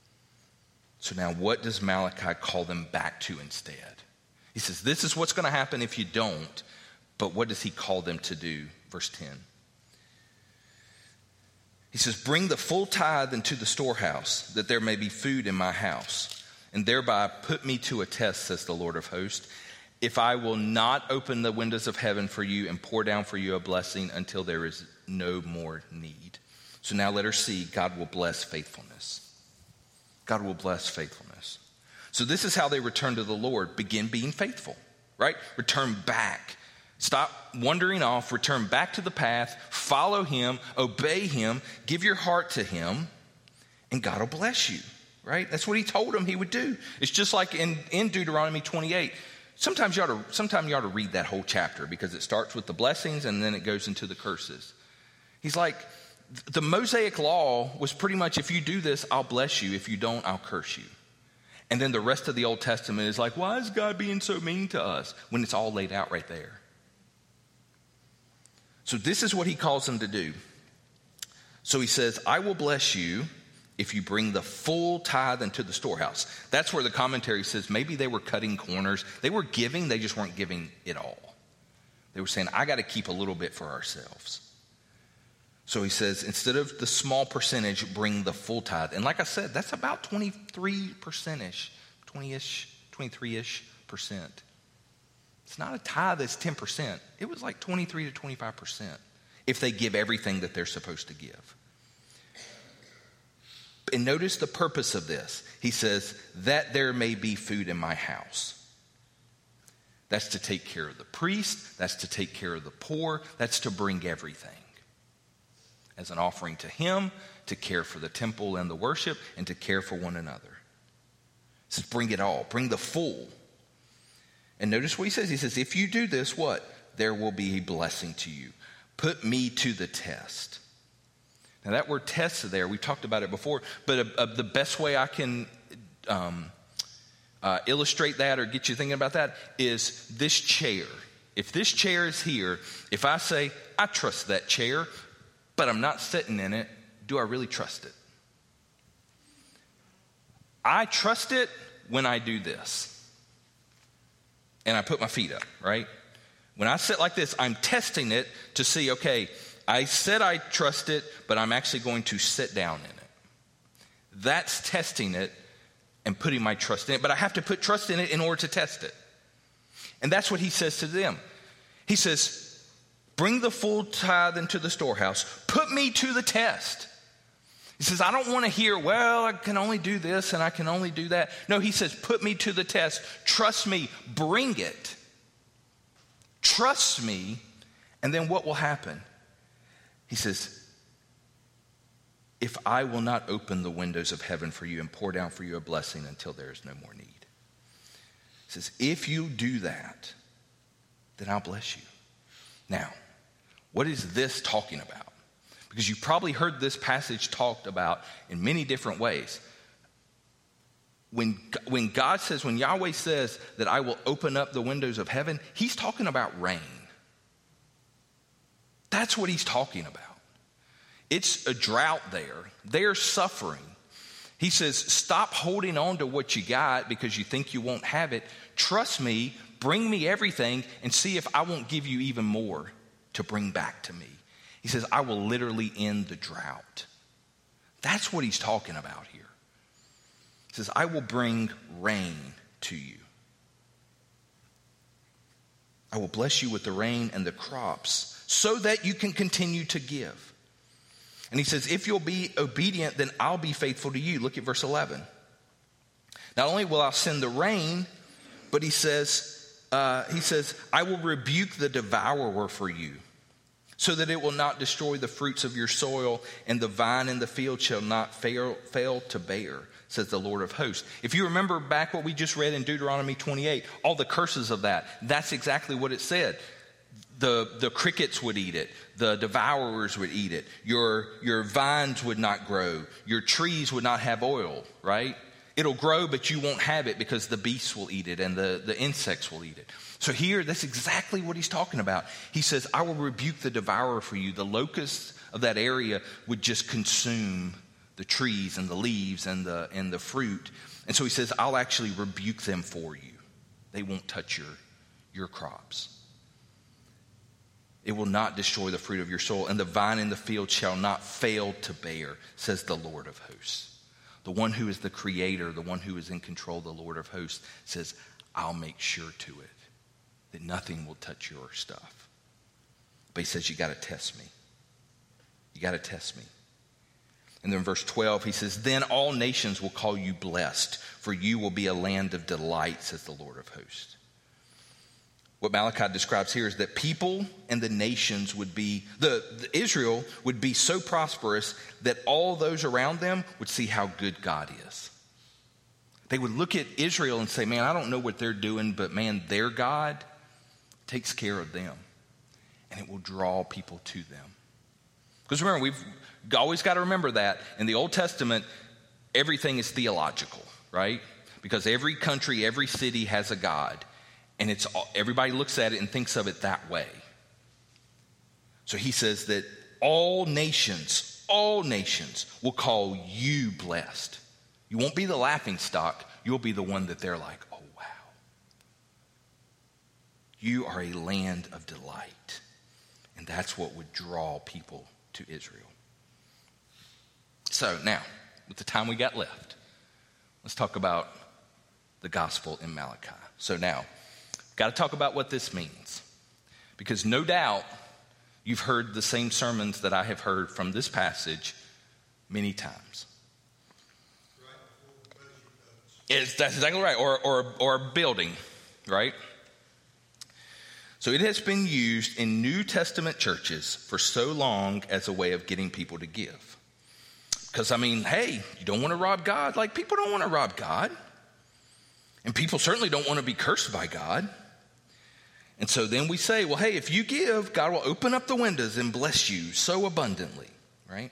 Speaker 1: So now what does Malachi call them back to instead? He says, this is what's going to happen if you don't. But what does he call them to do? Verse ten. He says, bring the full tithe into the storehouse, that there may be food in my house. And thereby put me to a test, says the Lord of hosts, if I will not open the windows of heaven for you and pour down for you a blessing until there is no more need. So now let her see, God will bless faithfulness. God will bless faithfulness. So this is how they return to the Lord. Begin being faithful, right? Return back. Stop wandering off. Return back to the path. Follow him. Obey him. Give your heart to him. And God will bless you. Right? That's what he told them he would do. It's just like in, in Deuteronomy twenty-eight. Sometimes you ought to, sometimes you ought to read that whole chapter because it starts with the blessings and then it goes into the curses. He's like, the Mosaic law was pretty much, if you do this, I'll bless you. If you don't, I'll curse you. And then the rest of the Old Testament is like, why is God being so mean to us? When it's all laid out right there. So this is what he calls them to do. So he says, I will bless you if you bring the full tithe into the storehouse. That's where the commentary says maybe they were cutting corners. They were giving, they just weren't giving it all. They were saying, I got to keep a little bit for ourselves. So he says, instead of the small percentage, bring the full tithe. And like I said, that's about twenty-three percent-ish, twenty-ish, twenty-three-ish percent. It's not a tithe that's ten percent. It was like twenty-three to twenty-five percent if they give everything that they're supposed to give. And notice the purpose of this. He says, that there may be food in my house. That's to take care of the priest. That's to take care of the poor. That's to bring everything. as an offering to him, to care for the temple and the worship, and to care for one another. He says, bring it all, bring the full. And notice what he says. He says, if you do this, what? There will be a blessing to you. Put me to the test. Now that word test there, we talked about it before, but uh, uh, the best way I can um, uh, illustrate that or get you thinking about that is this chair. If this chair is here, if I say, I trust that chair, but I'm not sitting in it, do I really trust it? I trust it when I do this. And I put my feet up, right? When I sit like this, I'm testing it to see, okay, I said I trust it, but I'm actually going to sit down in it. That's testing it and putting my trust in it. But I have to put trust in it in order to test it. And that's what he says to them. He says, bring the full tithe into the storehouse. Put me to the test. He says, I don't want to hear, well, I can only do this and I can only do that. No, he says, put me to the test. Trust me. Bring it. Trust me. And then what will happen? He says, if I will not open the windows of heaven for you and pour down for you a blessing until there is no more need. He says, if you do that, then I'll bless you. Now, what is this talking about? Because you've probably heard this passage talked about in many different ways. When, when God says, when Yahweh says that I will open up the windows of heaven, he's talking about rain. That's what he's talking about. It's a drought there. They're suffering. He says, stop holding on to what you got because you think you won't have it. Trust me, bring me everything and see if I won't give you even more to bring back to me. He says, I will literally end the drought. That's what he's talking about here. He says, I will bring rain to you. I will bless you with the rain and the crops so that you can continue to give. And he says, if you'll be obedient, then I'll be faithful to you. Look at verse eleven. Not only will I send the rain, but he says, uh, he says, I will rebuke the devourer for you, so that it will not destroy the fruits of your soil, and the vine in the field shall not fail, fail to bear, says the Lord of hosts. If you remember back what we just read in Deuteronomy twenty-eight, all the curses of that, that's exactly what it said. The, the crickets would eat it. The devourers would eat it. Your, your vines would not grow. Your trees would not have oil, right? It'll grow, but you won't have it because the beasts will eat it and the, the insects will eat it. So here, that's exactly what he's talking about. He says, I will rebuke the devourer for you. The locusts of that area would just consume the trees and the leaves and the, and the fruit. And so he says, I'll actually rebuke them for you. They won't touch your, your crops. It will not destroy the fruit of your soil, and the vine in the field shall not fail to bear, says the Lord of hosts. The one who is the creator, the one who is in control, the Lord of hosts, says, I'll make sure to it that nothing will touch your stuff. But he says, you got to test me. You got to test me. And then in verse twelve, he says, then all nations will call you blessed, for you will be a land of delight, says the Lord of hosts. What Malachi describes here is that people and the nations would be, the, the Israel would be so prosperous that all those around them would see how good God is. They would look at Israel and say, man, I don't know what they're doing, but man, their God takes care of them. And it will draw people to them. Because remember, we've always got to remember that in the Old Testament, everything is theological, right? Because every country, every city has a God. And it's everybody looks at it and thinks of it that way. So he says that all nations, all nations will call you blessed. You won't be the laughing stock. You'll be the one that they're like, oh, wow. You are a land of delight. And that's what would draw people to Israel. So now, with the time we got left, let's talk about the gospel in Malachi. So now, got to talk about what this means. Because no doubt you've heard the same sermons that I have heard from this passage many times. It's, that's exactly right. Or, or, or a building, right? So So it has been used in New Testament churches for so long as a way of getting people to give. Because, I mean, hey, you don't want to rob God? Like, people don't want to rob God. And people certainly don't want to be cursed by God. And so then we say, well, hey, if you give, God will open up the windows and bless you so abundantly, right?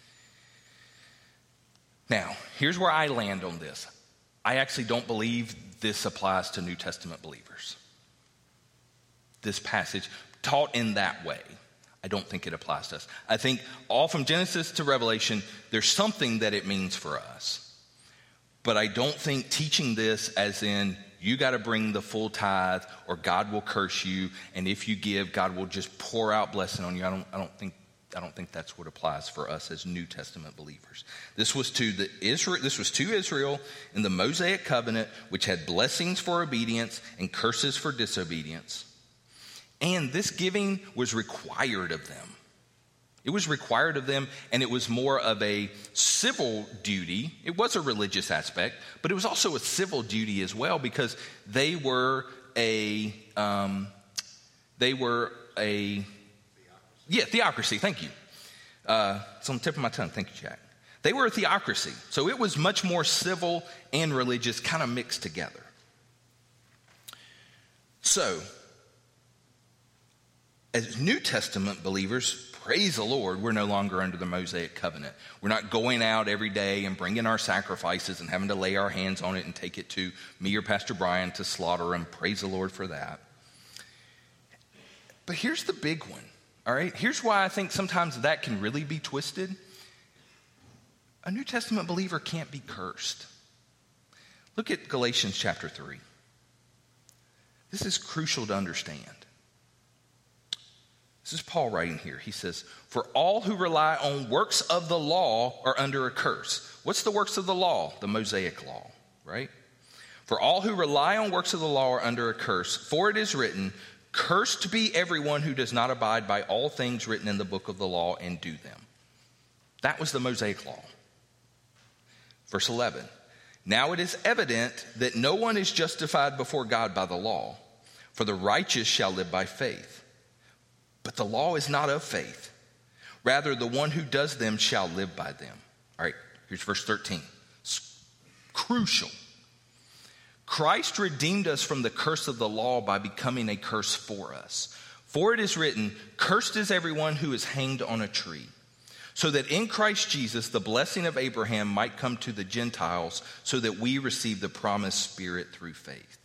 Speaker 1: Now, here's where I land on this. I actually don't believe this applies to New Testament believers. This passage taught in that way, I don't think it applies to us. I think all from Genesis to Revelation, there's something that it means for us. But I don't think teaching this as in you got to bring the full tithe or God will curse you, and if you give, God will just pour out blessing on you. I don't, I don't think I don't think that's what applies for us as New Testament believers. This was to the Israel. This was to Israel in the Mosaic covenant, which had blessings for obedience and curses for disobedience. And this giving was required of them. It was required of them, and it was more of a civil duty. It was a religious aspect, but it was also a civil duty as well, because they were a um, they were a yeah theocracy. Thank you. Uh, it's on the tip of my tongue. Thank you, Jack. They were a theocracy, so it was much more civil and religious, kind of mixed together. So, as New Testament believers, praise the Lord, we're no longer under the Mosaic covenant. We're not going out every day and bringing our sacrifices and having to lay our hands on it and take it to me or Pastor Brian to slaughter them. Praise the Lord for that. But here's the big one, all right? Here's why I think sometimes that can really be twisted. A New Testament believer can't be cursed. Look at Galatians chapter three. This is crucial to understand. This is Paul writing here. He says, for all who rely on works of the law are under a curse. What's the works of the law? The Mosaic law, right? For all who rely on works of the law are under a curse. For it is written, cursed be everyone who does not abide by all things written in the book of the law and do them. That was the Mosaic law. Verse eleven. Now it is evident that no one is justified before God by the law, for the righteous shall live by faith. But the law is not of faith. Rather, the one who does them shall live by them. All right, here's verse thirteen. It's crucial. Christ redeemed us from the curse of the law by becoming a curse for us. For it is written, cursed is everyone who is hanged on a tree, so that in Christ Jesus the blessing of Abraham might come to the Gentiles, so that we receive the promised Spirit through faith.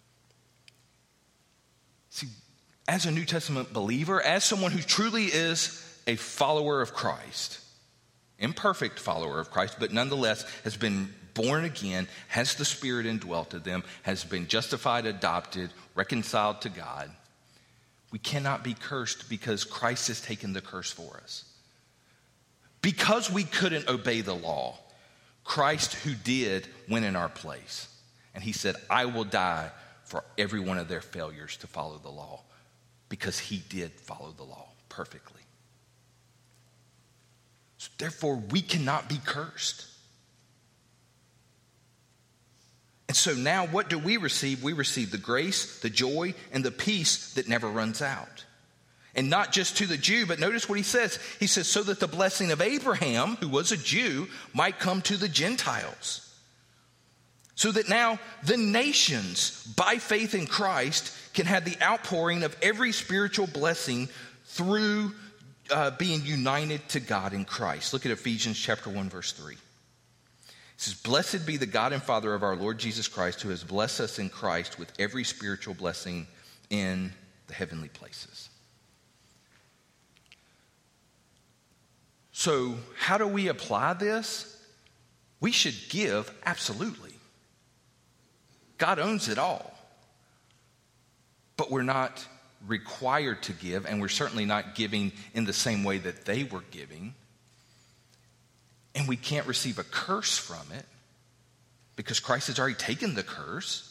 Speaker 1: See, as a New Testament believer, as someone who truly is a follower of Christ, imperfect follower of Christ, but nonetheless has been born again, has the Spirit indwelt in them, has been justified, adopted, reconciled to God, we cannot be cursed because Christ has taken the curse for us. Because we couldn't obey the law, Christ, who did, went in our place. And he said, I will die for every one of their failures to follow the law, because he did follow the law perfectly. So therefore, we cannot be cursed. And so now what do we receive? We receive the grace, the joy, and the peace that never runs out. And not just to the Jew, but notice what he says. He says, so that the blessing of Abraham, who was a Jew, might come to the Gentiles. So that now the nations, by faith in Christ, can have the outpouring of every spiritual blessing through uh, being united to God in Christ. Look at Ephesians chapter one, verse three. It says, blessed be the God and Father of our Lord Jesus Christ, who has blessed us in Christ with every spiritual blessing in the heavenly places. So how do we apply this? We should give, absolutely. God owns it all. But we're not required to give, and we're certainly not giving in the same way that they were giving. And we can't receive a curse from it because Christ has already taken the curse.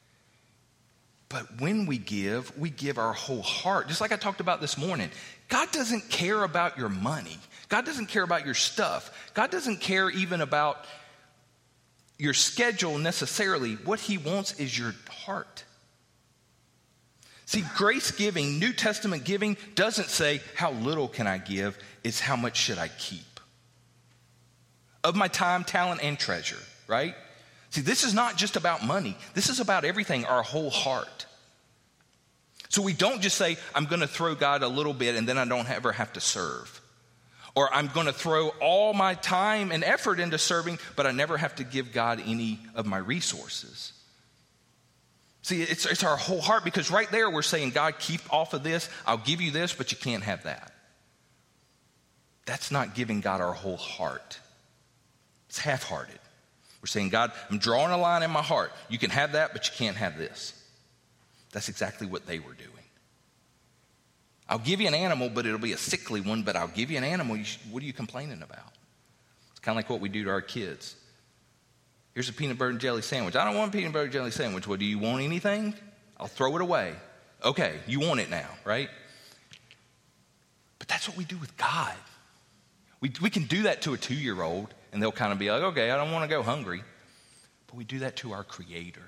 Speaker 1: But when we give, we give our whole heart. Just like I talked about this morning, God doesn't care about your money. God doesn't care about your stuff. God doesn't care even about your schedule necessarily. What he wants is your heart. See, grace giving, New Testament giving, doesn't say how little can I give, it's how much should I keep of my time, talent, and treasure, right? See, this is not just about money. This is about everything, our whole heart. So we don't just say, I'm going to throw God a little bit and then I don't ever have to serve. Or I'm going to throw all my time and effort into serving, but I never have to give God any of my resources. See, it's, it's our whole heart, because right there we're saying, God, keep off of this. I'll give you this, but you can't have that. That's not giving God our whole heart. It's half-hearted. We're saying, God, I'm drawing a line in my heart. You can have that, but you can't have this. That's exactly what they were doing. I'll give you an animal, but it'll be a sickly one, but I'll give you an animal. You should, what are you complaining about? It's kind of like what we do to our kids. Here's a peanut butter and jelly sandwich. I don't want a peanut butter and jelly sandwich. Well, do you want anything? I'll throw it away. Okay, you want it now, right? But that's what we do with God. We, we can do that to a two-year-old, and they'll kind of be like, okay, I don't want to go hungry. But we do that to our Creator.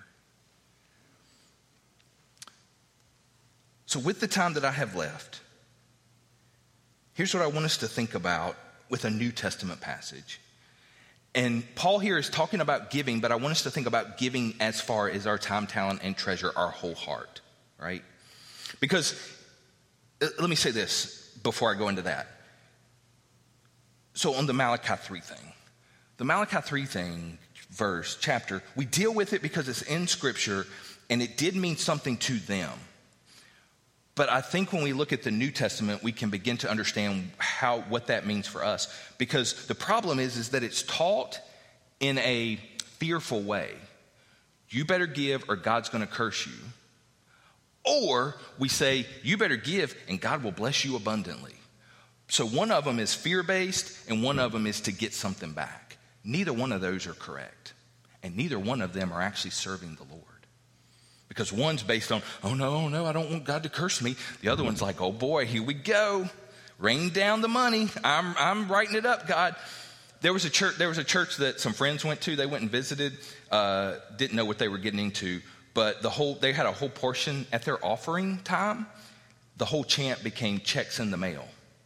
Speaker 1: So with the time that I have left, here's what I want us to think about with a New Testament passage. And Paul here is talking about giving, but I want us to think about giving as far as our time, talent, and treasure, our whole heart, right? Because, let me say this before I go into that. So on the Malachi three thing, the Malachi three thing, verse, chapter, we deal with it because it's in Scripture, and it did mean something to them. But I think when we look at the New Testament, we can begin to understand how what that means for us. Because the problem is, is that it's taught in a fearful way. You better give or God's going to curse you. Or we say, you better give and God will bless you abundantly. So one of them is fear-based and one of them is to get something back. Neither one of those are correct. And neither one of them are actually serving the Lord. Because one's based on, oh no, oh no, I don't want God to curse me. The other one's like, oh boy, here we go. Rain down the money. I'm I'm writing it up, God. There was a church, there was a church that some friends went to. They went and visited, uh, didn't know what they were getting into. But the whole they had a whole portion at their offering time. The whole chant became checks in the mail.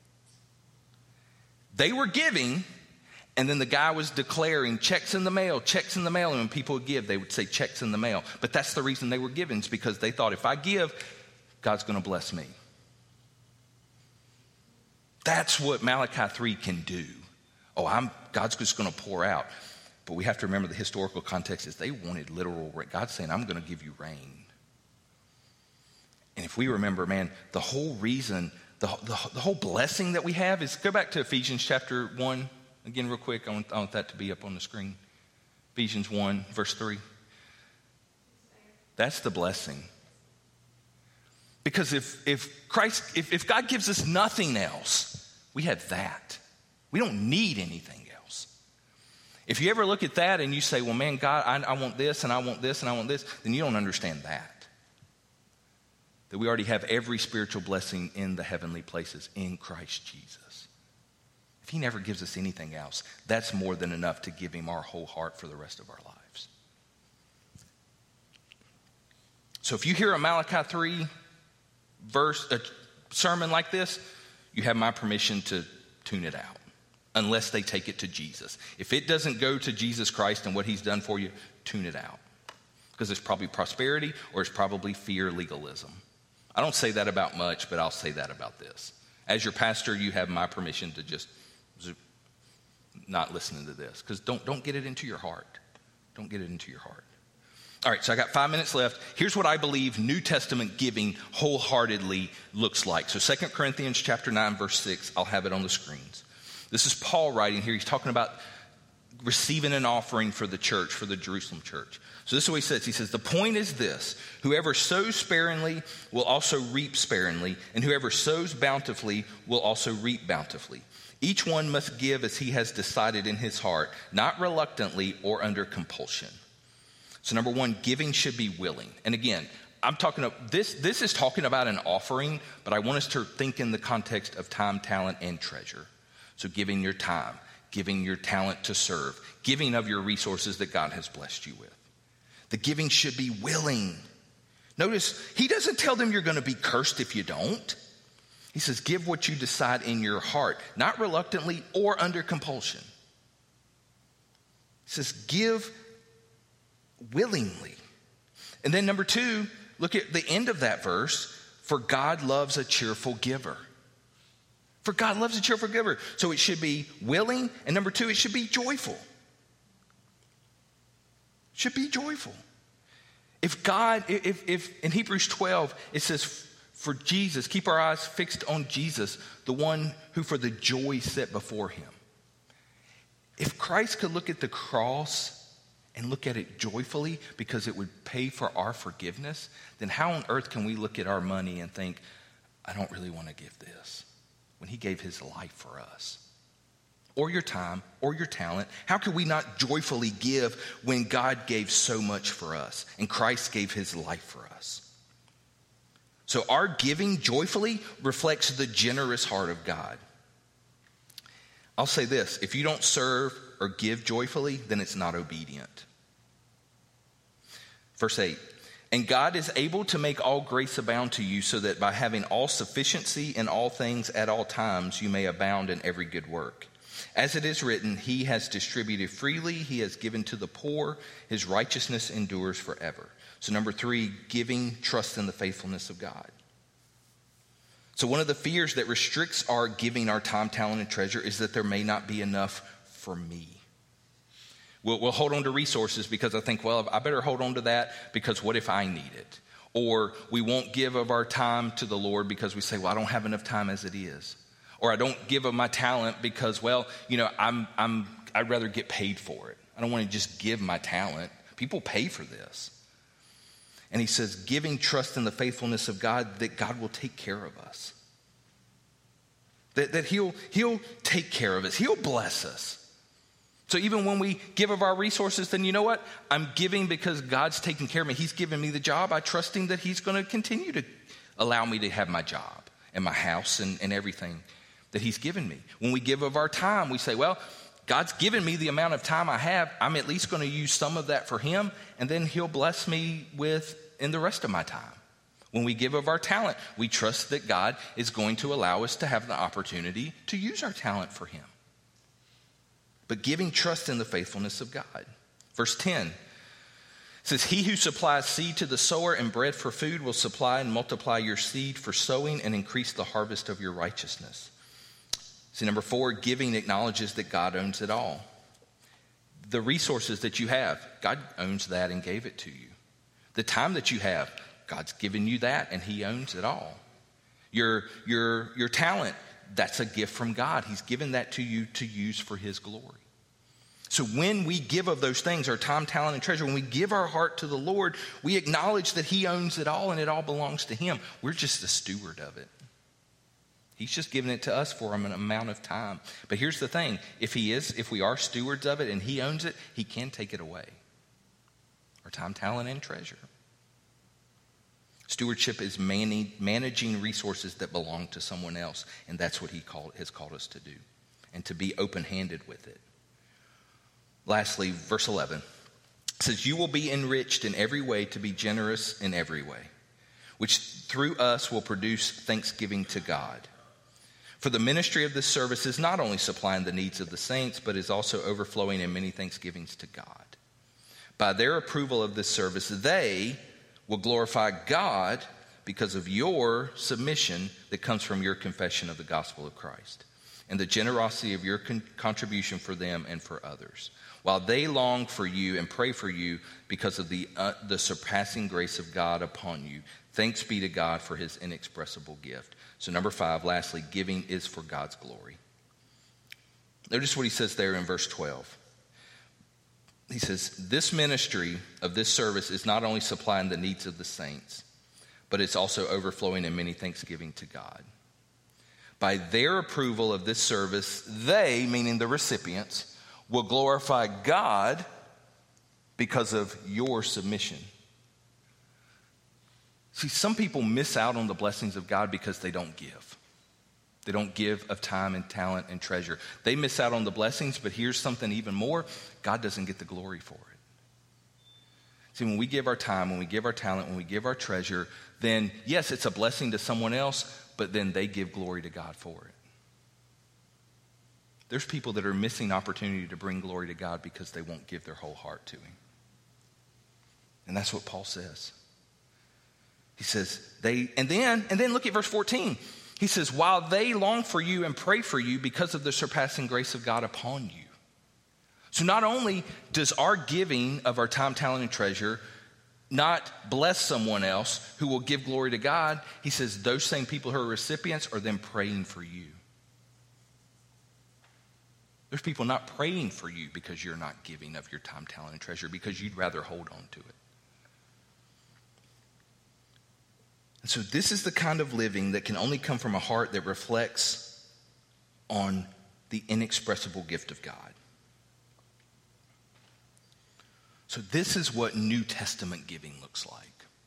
Speaker 1: They were giving, and then the guy was declaring checks in the mail, checks in the mail. And when people would give, they would say checks in the mail. But that's the reason they were giving, is because they thought, if I give, God's going to bless me. That's what Malachi three can do. Oh, I'm God's just going to pour out. But we have to remember the historical context is they wanted literal rain. God's saying, I'm going to give you rain. And if we remember, man, the whole reason, the, the, the whole blessing that we have is, go back to Ephesians chapter one. Again, real quick, I want, I want that to be up on the screen. Ephesians one, verse three. That's the blessing. Because if if Christ, if, if God gives us nothing else, we have that. We don't need anything else. If you ever look at that and you say, well, man, God, I, I want this and I want this and I want this, then you don't understand that. That we already have every spiritual blessing in the heavenly places in Christ Jesus. If he never gives us anything else, that's more than enough to give him our whole heart for the rest of our lives. So if you hear a Malachi three verse, a sermon like this, you have my permission to tune it out, unless they take it to Jesus. If it doesn't go to Jesus Christ and what he's done for you, tune it out. Because it's probably prosperity or it's probably fear legalism. I don't say that about much, but I'll say that about this. As your pastor, you have my permission to just not listening to this, because don't don't get it into your heart. Don't get it into your heart. All right, so I got five minutes left. Here's what I believe New Testament giving wholeheartedly looks like. So Second Corinthians chapter nine, verse six, I'll have it on the screens. This is Paul writing here. He's talking about receiving an offering for the church, for the Jerusalem church. So this is what he says. He says, the point is this: whoever sows sparingly will also reap sparingly, and whoever sows bountifully will also reap bountifully. Each one must give as he has decided in his heart, not reluctantly or under compulsion. So number one, giving should be willing. And again, I'm talking about this, this is talking about an offering, but I want us to think in the context of time, talent, and treasure. So giving your time, giving your talent to serve, giving of your resources that God has blessed you with. The giving should be willing. Notice, he doesn't tell them you're going to be cursed if you don't. He says, give what you decide in your heart, not reluctantly or under compulsion. He says, give willingly. And then number two, look at the end of that verse. For God loves a cheerful giver. For God loves a cheerful giver. So it should be willing. And number two, it should be joyful. It should be joyful. If God, if, if in Hebrews twelve, it says, for Jesus, keep our eyes fixed on Jesus, the one who for the joy set before him. If Christ could look at the cross and look at it joyfully because it would pay for our forgiveness, then how on earth can we look at our money and think, I don't really want to give this, when he gave his life for us? Or your time, or your talent. How could we not joyfully give when God gave so much for us and Christ gave his life for us? So our giving joyfully reflects the generous heart of God. I'll say this, if you don't serve or give joyfully, then it's not obedient. Verse eight, and God is able to make all grace abound to you so that by having all sufficiency in all things at all times, you may abound in every good work. As it is written, he has distributed freely, he has given to the poor, his righteousness endures forever. So number three, giving trust in the faithfulness of God. So one of the fears that restricts our giving our time, talent, and treasure is that there may not be enough for me. We'll, we'll hold on to resources because I think, well, I better hold on to that because what if I need it? Or we won't give of our time to the Lord because we say, well, I don't have enough time as it is. Or I don't give of my talent because, well, you know, I'm, I'm, I'd rather get paid for it. I don't want to just give my talent. People pay for this. And he says, giving trust in the faithfulness of God, that God will take care of us. That, that he'll, he'll take care of us. He'll bless us. So even when we give of our resources, then you know what? I'm giving because God's taking care of me. He's given me the job. I trust him that he's going to continue to allow me to have my job and my house and, and everything that he's given me. When we give of our time, we say, well, God's given me the amount of time I have. I'm at least going to use some of that for him, and then he'll bless me with in the rest of my time. When we give of our talent, we trust that God is going to allow us to have the opportunity to use our talent for him. But giving trust in the faithfulness of God. Verse ten says, he who supplies seed to the sower and bread for food will supply and multiply your seed for sowing and increase the harvest of your righteousness. See, number four, giving acknowledges that God owns it all. The resources that you have, God owns that and gave it to you. The time that you have, God's given you that and he owns it all. Your, your, your talent, that's a gift from God. He's given that to you to use for his glory. So when we give of those things, our time, talent, and treasure, when we give our heart to the Lord, we acknowledge that he owns it all and it all belongs to him. We're just a steward of it. He's just given it to us for an amount of time. But here's the thing. If he is, if we are stewards of it and he owns it, he can take it away. Our time, talent, and treasure. Stewardship is manning, managing resources that belong to someone else. And that's what he called, has called us to do. And to be open-handed with it. Lastly, verse eleven says, you will be enriched in every way to be generous in every way, which through us will produce thanksgiving to God. For the ministry of this service is not only supplying the needs of the saints, but is also overflowing in many thanksgivings to God. By their approval of this service, they will glorify God because of your submission that comes from your confession of the gospel of Christ and the generosity of your con- contribution for them and for others, while they long for you and pray for you because of the, uh, the surpassing grace of God upon you. Thanks be to God for his inexpressible gift. So number five, lastly, giving is for God's glory. Notice what he says there in verse twelve. He says, this ministry of this service is not only supplying the needs of the saints, but it's also overflowing in many thanksgiving to God. By their approval of this service, they, meaning the recipients, will glorify God because of your submission. See, some people miss out on the blessings of God because they don't give. They don't give of time and talent and treasure. They miss out on the blessings, but here's something even more. God doesn't get the glory for it. See, when we give our time, when we give our talent, when we give our treasure, then yes, it's a blessing to someone else, but then they give glory to God for it. There's people that are missing opportunity to bring glory to God because they won't give their whole heart to him. And that's what Paul says. He says, they, and then, and then look at verse fourteen. He says, while they long for you and pray for you because of the surpassing grace of God upon you. So not only does our giving of our time, talent, and treasure not bless someone else who will give glory to God, he says those same people who are recipients are then praying for you. There's people not praying for you because you're not giving of your time, talent, and treasure because you'd rather hold on to it. And so this is the kind of living that can only come from a heart that reflects on the inexpressible gift of God. So this is what New Testament giving looks like.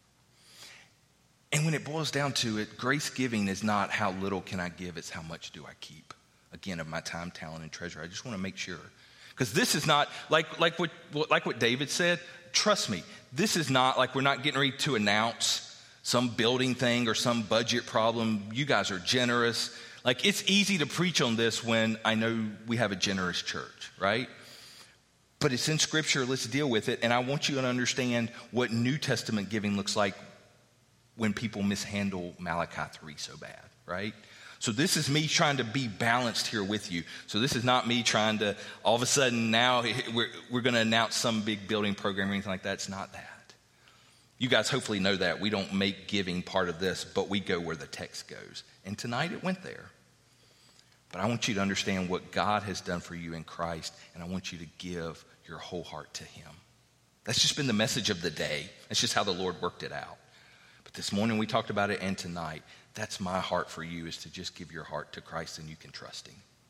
Speaker 1: And when it boils down to it, grace giving is not how little can I give, it's how much do I keep. Again, of my time, talent, and treasure. I just want to make sure. Because this is not, like, like, what, like what David said, trust me, this is not like we're not getting ready to announce some building thing or some budget problem. You guys are generous. Like, it's easy to preach on this when I know we have a generous church, right? But it's in Scripture, let's deal with it. And I want you to understand what New Testament giving looks like when people mishandle Malachi three so bad, right? So this is me trying to be balanced here with you. So this is not me trying to, all of a sudden now we're, we're going to announce some big building program or anything like that. It's not that. You guys hopefully know that. We don't make giving part of this, but we go where the text goes. And tonight it went there. But I want you to understand what God has done for you in Christ, and I want you to give your whole heart to him. That's just been the message of the day. That's just how the Lord worked it out. But this morning we talked about it, and tonight, that's my heart for you, is to just give your heart to Christ and you can trust him.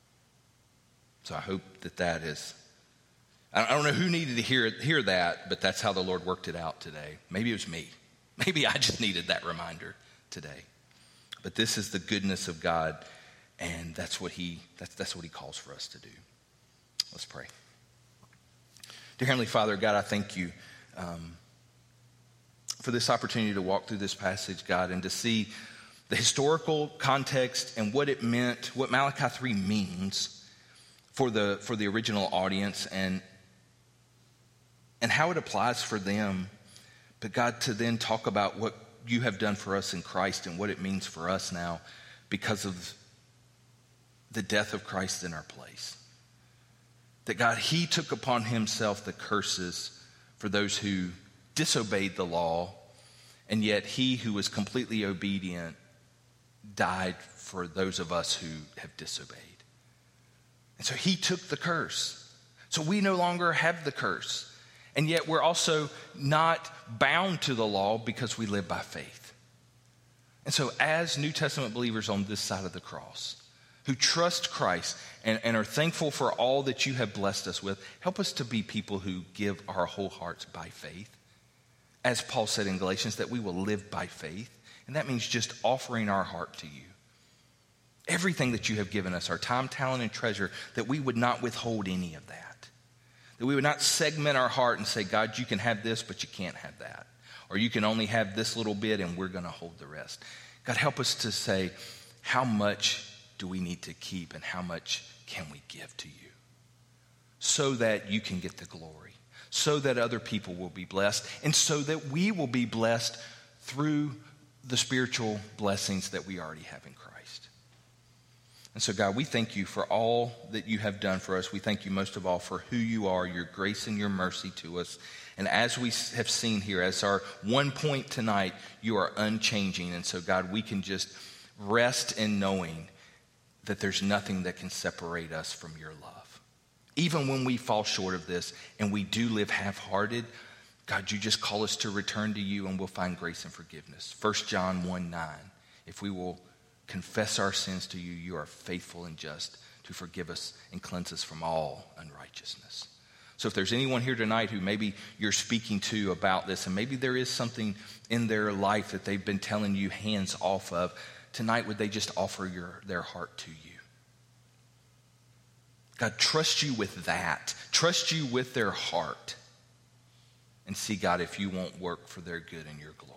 Speaker 1: So I hope that that is, I don't know who needed to hear, hear that, but that's how the Lord worked it out today. Maybe it was me. Maybe I just needed that reminder today. But this is the goodness of God, and that's what he, that's, that's what he calls for us to do. Let's pray. Dear Heavenly Father, God, I thank you um, for this opportunity to walk through this passage, God, and to see the historical context and what it meant, what Malachi three means for the for the original audience, and and how it applies for them. But God, to then talk about what you have done for us in Christ and what it means for us now because of the death of Christ in our place. That God, he took upon himself the curses for those who disobeyed the law, and yet he who was completely obedient died for those of us who have disobeyed. And so he took the curse. So we no longer have the curse. And yet we're also not bound to the law because we live by faith. And so as New Testament believers on this side of the cross, who trust Christ and, and are thankful for all that you have blessed us with, help us to be people who give our whole hearts by faith. As Paul said in Galatians, that we will live by faith. And that means just offering our heart to you. Everything that you have given us, our time, talent, and treasure, that we would not withhold any of that. That we would not segment our heart and say, God, you can have this, but you can't have that. Or you can only have this little bit and we're going to hold the rest. God, help us to say, how much do we need to keep and how much can we give to you? So that you can get the glory. So that other people will be blessed. And so that we will be blessed through the spiritual blessings that we already have in Christ. And so, God, we thank you for all that you have done for us. We thank you most of all for who you are, your grace and your mercy to us. And as we have seen here, as our one point tonight, you are unchanging. And so, God, we can just rest in knowing that there's nothing that can separate us from your love. Even when we fall short of this and we do live half-hearted, God, you just call us to return to you and we'll find grace and forgiveness. First John one nine, if we will confess our sins to you, you are faithful and just to forgive us and cleanse us from all unrighteousness. So if there's anyone here tonight who maybe you're speaking to about this, and maybe there is something in their life that they've been telling you hands off of, tonight would they just offer your, their heart to you? God, trust you with that. Trust you with their heart. and see, God, if you won't work for their good and your glory.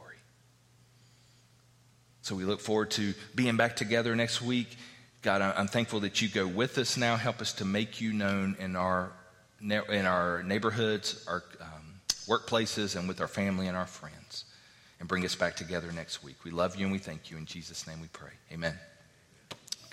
Speaker 1: So we look forward to being back together next week. God, I'm thankful that you go with us now. Help us to make you known in our in our neighborhoods, our um, workplaces, and with our family and our friends. And bring us back together next week. We love you and we thank you. In Jesus' name we pray. Amen.